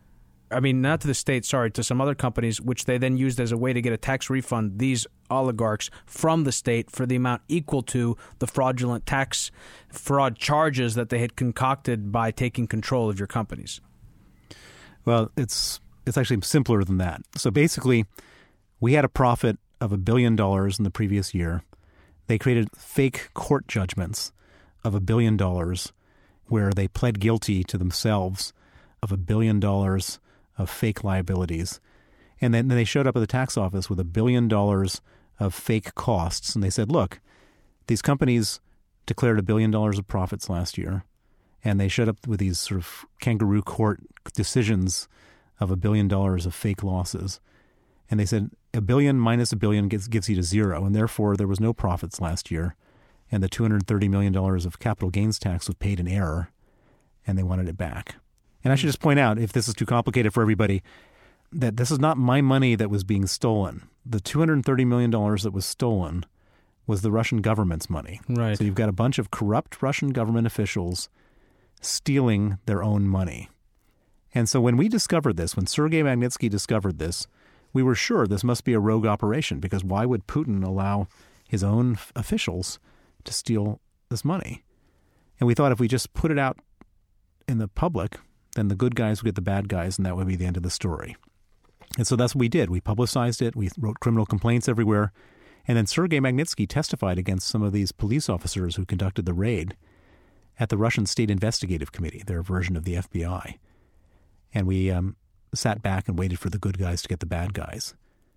I mean, not to the state, sorry, to some other companies, which they then used as a way to get a tax refund, these oligarchs, from the state for the amount equal to the fraudulent tax fraud charges that they had concocted by taking control of your companies. Well, it's it's actually simpler than that. So basically, we had a profit of a billion dollars in the previous year. They created fake court judgments of a billion dollars where they pled guilty to themselves of a billion dollars of fake liabilities. And then they showed up at the tax office with a billion dollars of fake costs. And they said, look, these companies declared a billion dollars of profits last year. And they showed up with these sort of kangaroo court decisions of a billion dollars of fake losses. And they said a billion minus a billion gives, gives you to zero. And therefore, there was no profits last year. And the two hundred thirty million dollars of capital gains tax was paid in error. And they wanted it back. And I should just point out, if this is too complicated for everybody, that this is not my money that was being stolen. The two hundred thirty million dollars that was stolen was the Russian government's money. Right. So you've got a bunch of corrupt Russian government officials stealing their own money. And so when we discovered this, when Sergei Magnitsky discovered this, we were sure this must be a rogue operation, because why would Putin allow his own f- officials to steal this money? And we thought if we just put it out in the public, then the good guys would get the bad guys, and that would be the end of the story. And so that's what we did. We publicized it. We wrote criminal complaints everywhere. And then Sergei Magnitsky testified against some of these police officers who conducted the raid at the Russian State Investigative Committee, their version of the F B I. And we um, sat back and waited for the good guys to get the bad guys.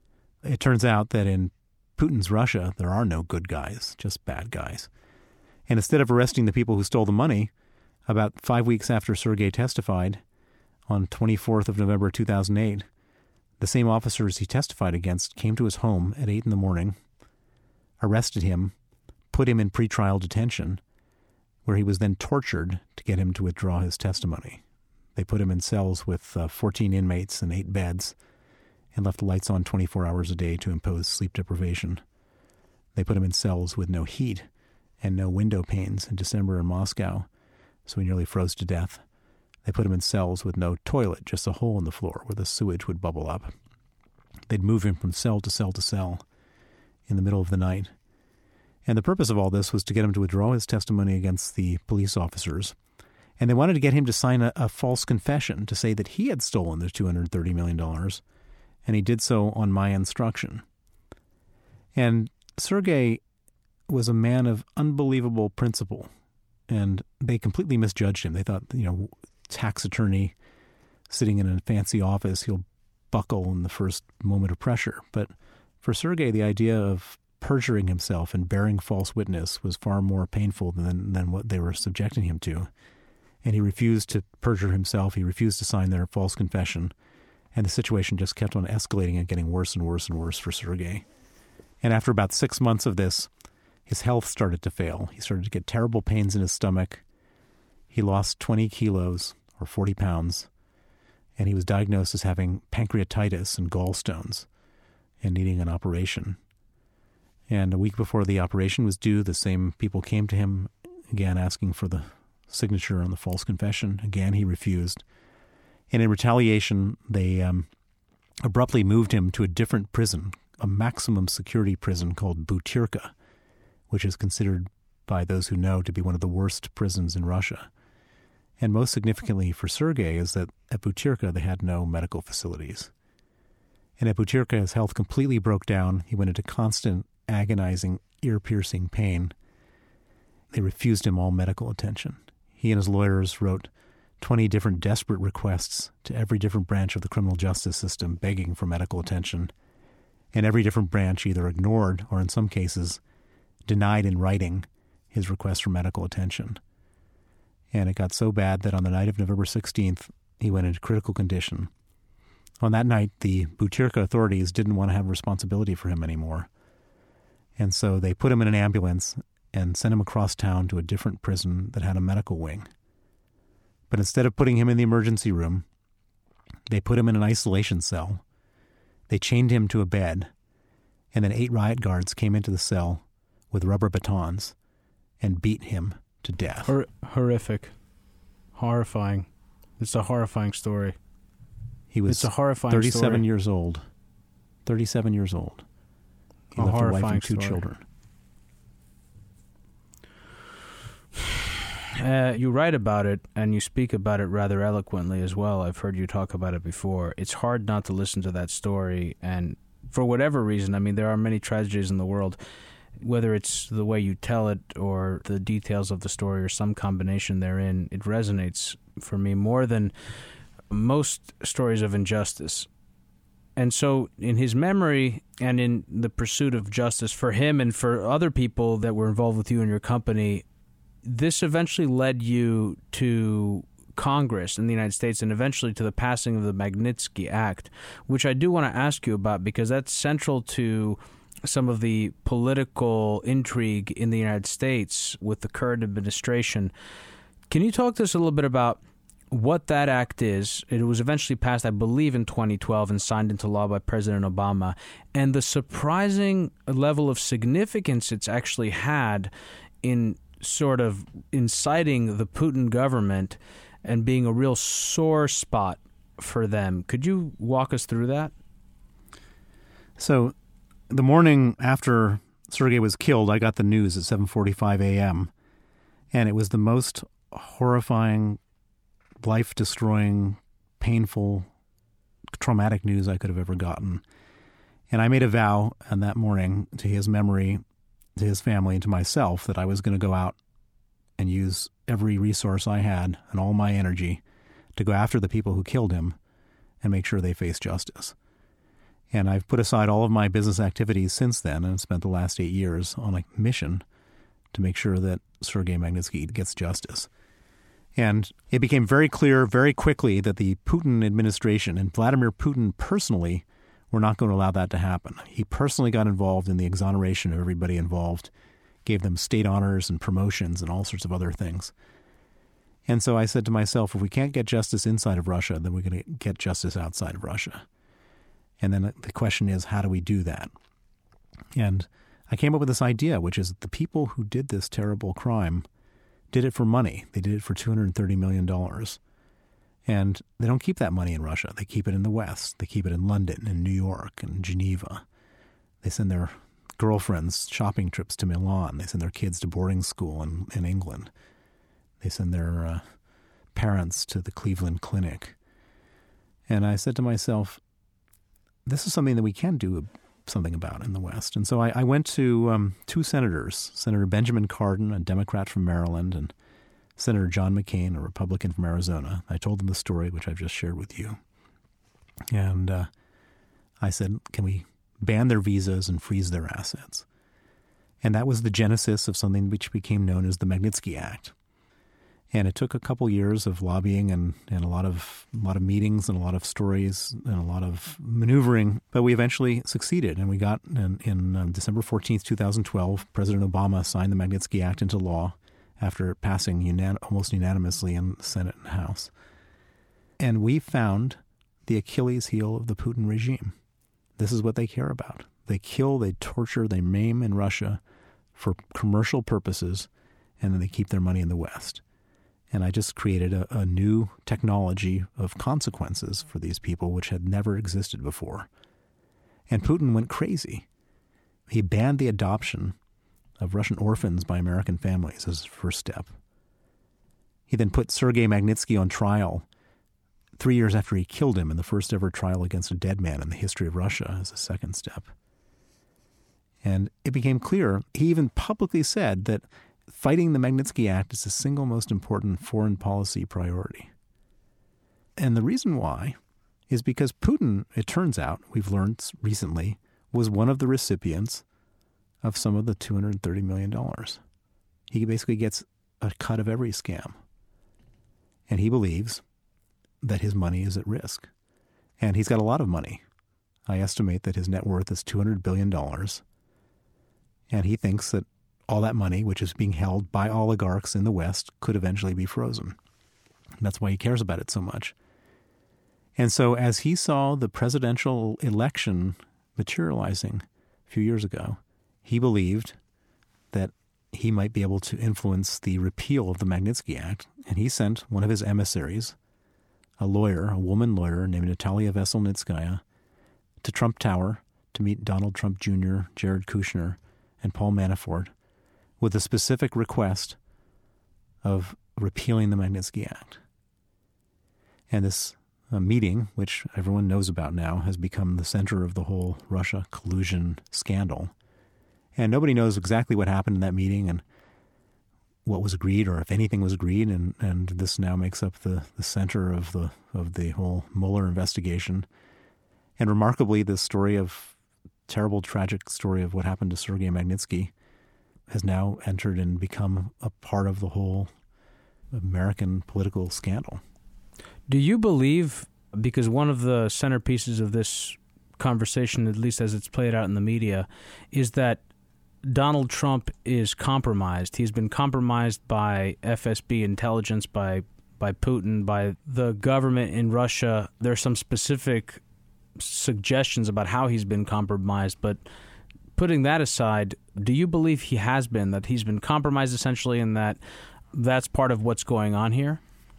It turns out that in Putin's Russia, there are no good guys, just bad guys. And instead of arresting the people who stole the money, about five weeks after Sergei testified, on twenty-fourth of November two thousand eight, the same officers he testified against came to his home at eight in the morning, arrested him, put him in pretrial detention, where he was then tortured to get him to withdraw his testimony. They put him in cells with uh, fourteen inmates and eight beds and left the lights on twenty-four hours a day to impose sleep deprivation. They put him in cells with no heat and no window panes in December in Moscow, so he nearly froze to death. They put him in cells with no toilet, just a hole in the floor where the sewage would bubble up. They'd move him from cell to cell to cell in the middle of the night. And the purpose of all this was to get him to withdraw his testimony against the police officers. And they wanted to get him to sign a, a false confession to say that he had stolen the two hundred thirty million dollars, and he did so on my instruction. And Sergei was a man of unbelievable principle, and they completely misjudged him. They thought, you know, tax attorney sitting in a fancy office, he'll buckle in the first moment of pressure. But for Sergei, the idea of perjuring himself and bearing false witness was far more painful than than what they were subjecting him to. And he refused to perjure himself. He refused to sign their false confession. And the situation just kept on escalating and getting worse and worse and worse for Sergei. And after about six months of this, his health started to fail. He started to get terrible pains in his stomach. He lost twenty kilos or forty pounds. and he was diagnosed as having pancreatitis and gallstones and needing an operation. And a week before the operation was due, the same people came to him again asking for the signature on the false confession. Again, he refused. And in retaliation, they um, abruptly moved him to a different prison, a maximum security prison called Butyrka, which is considered by those who know to be one of the worst prisons in Russia. And most significantly for Sergei is that at Butyrka they had no medical facilities. And at Butyrka his health completely broke down. He went into constant, agonizing, ear-piercing pain. They refused him all medical attention. He and his lawyers wrote twenty different desperate requests to every different branch of the criminal justice system begging for medical attention. And every different branch either ignored or in some cases denied in writing his request for medical attention. And it got so bad that on the night of November sixteenth, he went into critical condition. On that night, the Butyrka authorities didn't want to have responsibility for him anymore. And so they put him in an ambulance and sent him across town to a different prison that had a medical wing. But instead of putting him in the emergency room, they put him in an isolation cell. They chained him to a bed, and then eight riot guards came into the cell with rubber batons and beat him to death. Hor- horrific. Horrifying. It's a horrifying story. He was it's a horrifying thirty-seven story. years old. thirty-seven years old. He a left a horrifying wife and two story. children. Uh, you write about it, and you speak about it rather eloquently as well. I've heard you talk about it before. It's hard not to listen to that story, and for whatever reason, I mean, there are many tragedies in the world, whether it's the way you tell it or the details of the story or some combination therein, it resonates for me more than most stories of injustice. And so in his memory and in the pursuit of justice for him and for other people that were involved with you and your company, this eventually led you to Congress in the United States and eventually to the passing of the Magnitsky Act, which I do want to ask you about because that's central to some of the political intrigue in the United States with the current administration. Can you talk to us a little bit about what that act is? It was eventually passed, I believe, in twenty twelve and signed into law by President Obama, and the surprising level of significance it's actually had in sort of inciting the Putin government and being a real sore spot for them. Could you walk us through that? So the morning after Sergei was killed, I got the news at seven forty-five a.m., and it was the most horrifying, life-destroying, painful, traumatic news I could have ever gotten. And I made a vow on that morning to his memory, to his family, and to myself that I was going to go out and use every resource I had and all my energy to go after the people who killed him and make sure they face justice. And I've put aside all of my business activities since then and spent the last eight years on a mission to make sure that Sergei Magnitsky gets justice. And it became very clear very quickly that the Putin administration and Vladimir Putin personally were not going to allow that to happen. He personally got involved in the exoneration of everybody involved, gave them state honors and promotions and all sorts of other things. And so I said to myself, if we can't get justice inside of Russia, then we're going to get justice outside of Russia. And then the question is, how do we do that? And I came up with this idea, which is that the people who did this terrible crime did it for money. They did it for two hundred thirty million dollars. And they don't keep that money in Russia. They keep it in the West. They keep it in London and New York and Geneva. They send their girlfriends shopping trips to Milan. They send their kids to boarding school in, in England. They send their uh, parents to the Cleveland Clinic. And I said to myself, this is something that we can do something about in the West. And so I, I went to um, two senators, Senator Benjamin Cardin, a Democrat from Maryland, and Senator John McCain, a Republican from Arizona. I told them the story, which I've just shared with you. And uh, I said, can we ban their visas and freeze their assets? And that was the genesis of something which became known as the Magnitsky Act. And it took a couple years of lobbying and, and a lot of a lot of meetings and a lot of stories and a lot of maneuvering, but we eventually succeeded. And we got, in, in um, December fourteenth, twenty twelve, President Obama signed the Magnitsky Act into law after passing unan- almost unanimously in the Senate and House. And we found the Achilles heel of the Putin regime. This is what they care about. They kill, they torture, they maim in Russia for commercial purposes, and then they keep their money in the West. And I just created a, a new technology of consequences for these people which had never existed before. And Putin went crazy. He banned the adoption of Russian orphans by American families as his first step. He then put Sergei Magnitsky on trial three years after he killed him in the first ever trial against a dead man in the history of Russia as a second step. And it became clear, he even publicly said that fighting the Magnitsky Act is the single most important foreign policy priority. And the reason why is because Putin, it turns out, we've learned recently, was one of the recipients of some of the two hundred thirty million dollars. He basically gets a cut of every scam. And he believes that his money is at risk. And he's got a lot of money. I estimate that his net worth is two hundred billion dollars. And he thinks that all that money, which is being held by oligarchs in the West, could eventually be frozen. That's why he cares about it so much. And so as he saw the presidential election materializing a few years ago, he believed that he might be able to influence the repeal of the Magnitsky Act. And he sent one of his emissaries, a lawyer, a woman lawyer named Natalia Veselnitskaya, to Trump Tower to meet Donald Trump Junior, Jared Kushner, and Paul Manafort with a specific request of repealing the Magnitsky Act. And this uh, meeting, which everyone knows about now, has become the center of the whole Russia collusion scandal. And nobody knows exactly what happened in that meeting and what was agreed, or if anything was agreed, and, and this now makes up the, the center of the of the whole Mueller investigation. And remarkably, the story of terrible, tragic story of what happened to Sergei Magnitsky has now entered and become a part of the whole American political scandal. Do you believe, because one of the centerpieces of this conversation, at least as it's played out in the media, is that Donald Trump is compromised. He's been compromised by F S B intelligence, by by Putin, by the government in Russia. There's some specific suggestions about how he's been compromised, but putting that aside, do you believe he has been, that he's been compromised essentially, and that that's part of what's going on here?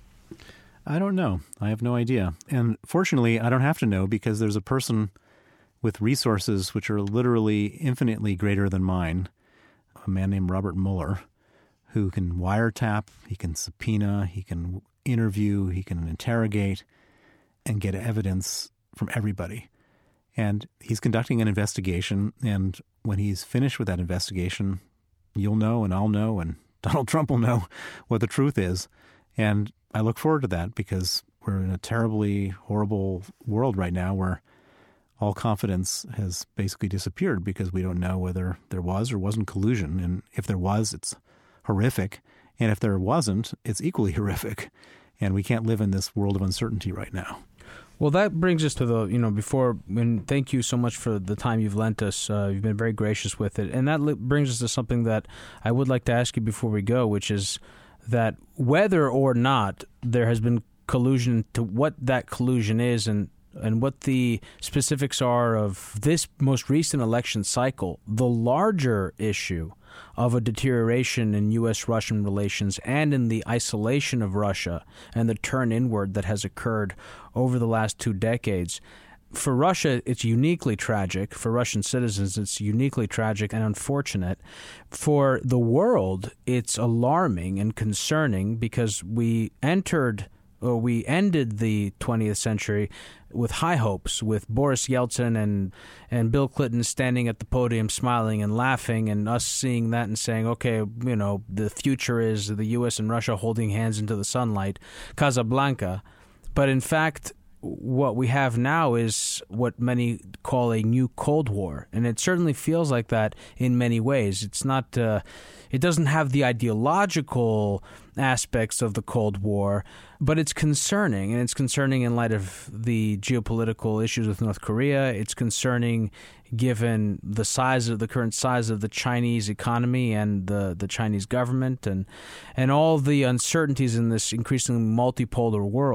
I don't know. I have no idea. And fortunately, I don't have to know, because there's a person with resources which are literally infinitely greater than mine, a man named Robert Mueller, who can wiretap, he can subpoena, he can interview, he can interrogate, and get evidence from everybody. And he's conducting an investigation, and when he's finished with that investigation, you'll know, and I'll know, and Donald Trump will know what the truth is. And I look forward to that, because we're in a terribly horrible world right now where all confidence has basically disappeared, because we don't know whether there was or wasn't collusion. And if there was, it's horrific. And if there wasn't, it's equally horrific. And we can't live in this world of uncertainty right now. Well, that brings us to the, you know, before, and thank you so much for the time you've lent us. Uh, you've been very gracious with it. And that li- brings us to something that I would like to ask you before we go, which is that whether or not there has been collusion, to what that collusion is, and and what the specifics are of this most recent election cycle, the larger issue of a deterioration in U S Russian relations and in the isolation of Russia and the turn inward that has occurred over the last two decades. For Russia, it's uniquely tragic. For Russian citizens, it's uniquely tragic and unfortunate. For the world, it's alarming and concerning, because we entered or we ended the twentieth century with high hopes, with Boris Yeltsin and and Bill Clinton standing at the podium smiling and laughing, and us seeing that and saying, okay, you know, the future is the U S and Russia holding hands into the sunlight, Casablanca. But in fact, what we have now is what many call a new Cold War, and it certainly feels like that in many ways. It's not, uh, it doesn't have the ideological aspects of the Cold War, but it's concerning, and it's concerning in light of the geopolitical issues with North Korea. It's concerning given the size of the current size of the Chinese economy and the, the Chinese government, and and all the uncertainties in this increasingly multipolar world.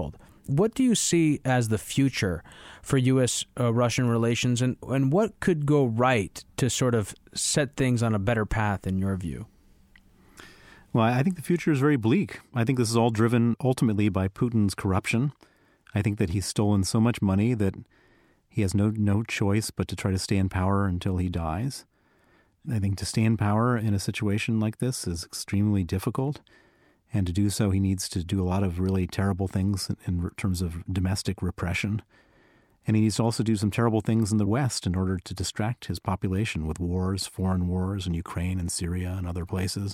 what do you see as the future for U S uh, Russian relations, and, and what could go right to sort of set things on a better path in your view? Well, I think the future is very bleak. I think this is all driven ultimately by Putin's corruption. I think that he's stolen so much money that he has no no choice but to try to stay in power until he dies. I think to stay in power in a situation like this is extremely difficult. And to do so, he needs to do a lot of really terrible things in terms of domestic repression. And he needs to also do some terrible things in the West in order to distract his population with wars, foreign wars in Ukraine and Syria and other places.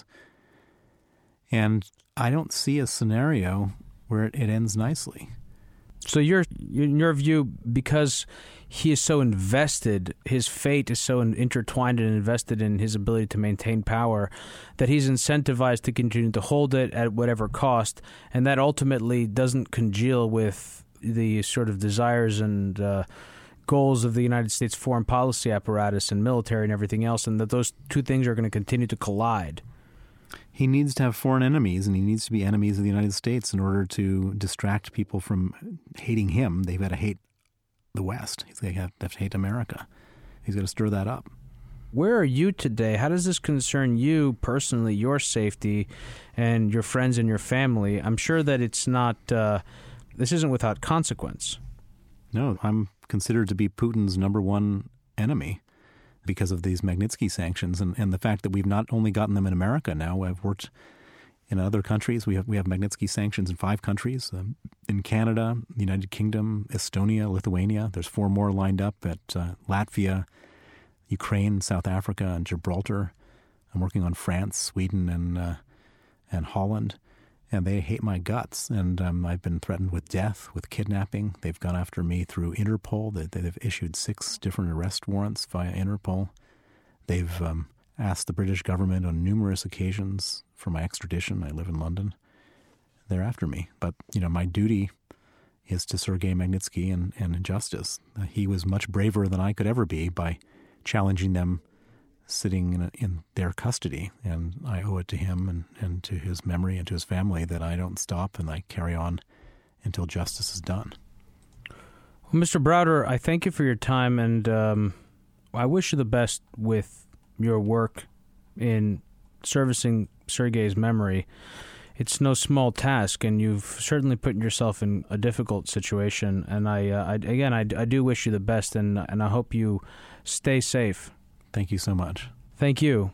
And I don't see a scenario where it, it ends nicely. So your, in your view, because he is so invested, his fate is so intertwined and invested in his ability to maintain power, that he's incentivized to continue to hold it at whatever cost, and that ultimately doesn't congeal with the sort of desires and uh, goals of the United States foreign policy apparatus and military and everything else, and that those two things are going to continue to collide. He needs to have foreign enemies, and he needs to be enemies of the United States in order to distract people from hating him. They've got to hate the West. They have to hate America. He's got to stir that up. Where are you today? How does this concern you personally, your safety, and your friends and your family? I'm sure that it's not, uh, this isn't without consequence. No, I'm considered to be Putin's number one enemy because of these Magnitsky sanctions and, and the fact that we've not only gotten them in America now, I've worked in other countries. We have we have Magnitsky sanctions in five countries, um, in Canada, the United Kingdom, Estonia, Lithuania. There's four more lined up at uh, Latvia, Ukraine, South Africa, and Gibraltar. I'm working on France, Sweden, and uh, and Holland. And they hate my guts. And um, I've been threatened with death, with kidnapping. They've gone after me through Interpol. They, they've issued six different arrest warrants via Interpol. They've um, asked the British government on numerous occasions for my extradition. I live in London. They're after me. But, you know, my duty is to Sergei Magnitsky and, and justice. Uh, he was much braver than I could ever be by challenging them sitting in, a, in their custody, and I owe it to him and, and to his memory and to his family that I don't stop and I carry on until justice is done. Well, Mister Browder, I thank you for your time, and um, I wish you the best with your work in servicing Sergei's memory. It's no small task, and you've certainly put yourself in a difficult situation, and I, uh, I again, I, I do wish you the best, and and I hope you stay safe. Thank you so much. Thank you.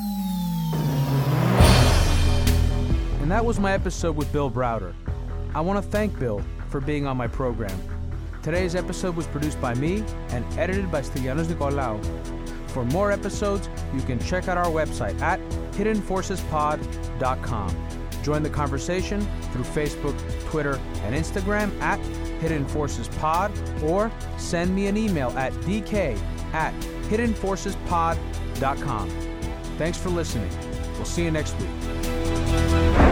And that was my episode with Bill Browder. I want to thank Bill for being on my program. Today's episode was produced by me and edited by Stylianos Nicolaou. For more episodes, you can check out our website at hidden forces pod dot com. Join the conversation through Facebook, Twitter, and Instagram at Hidden Forces Pod, or send me an email at dk at hidden forces pod dot com. Thanks for listening. We'll see you next week.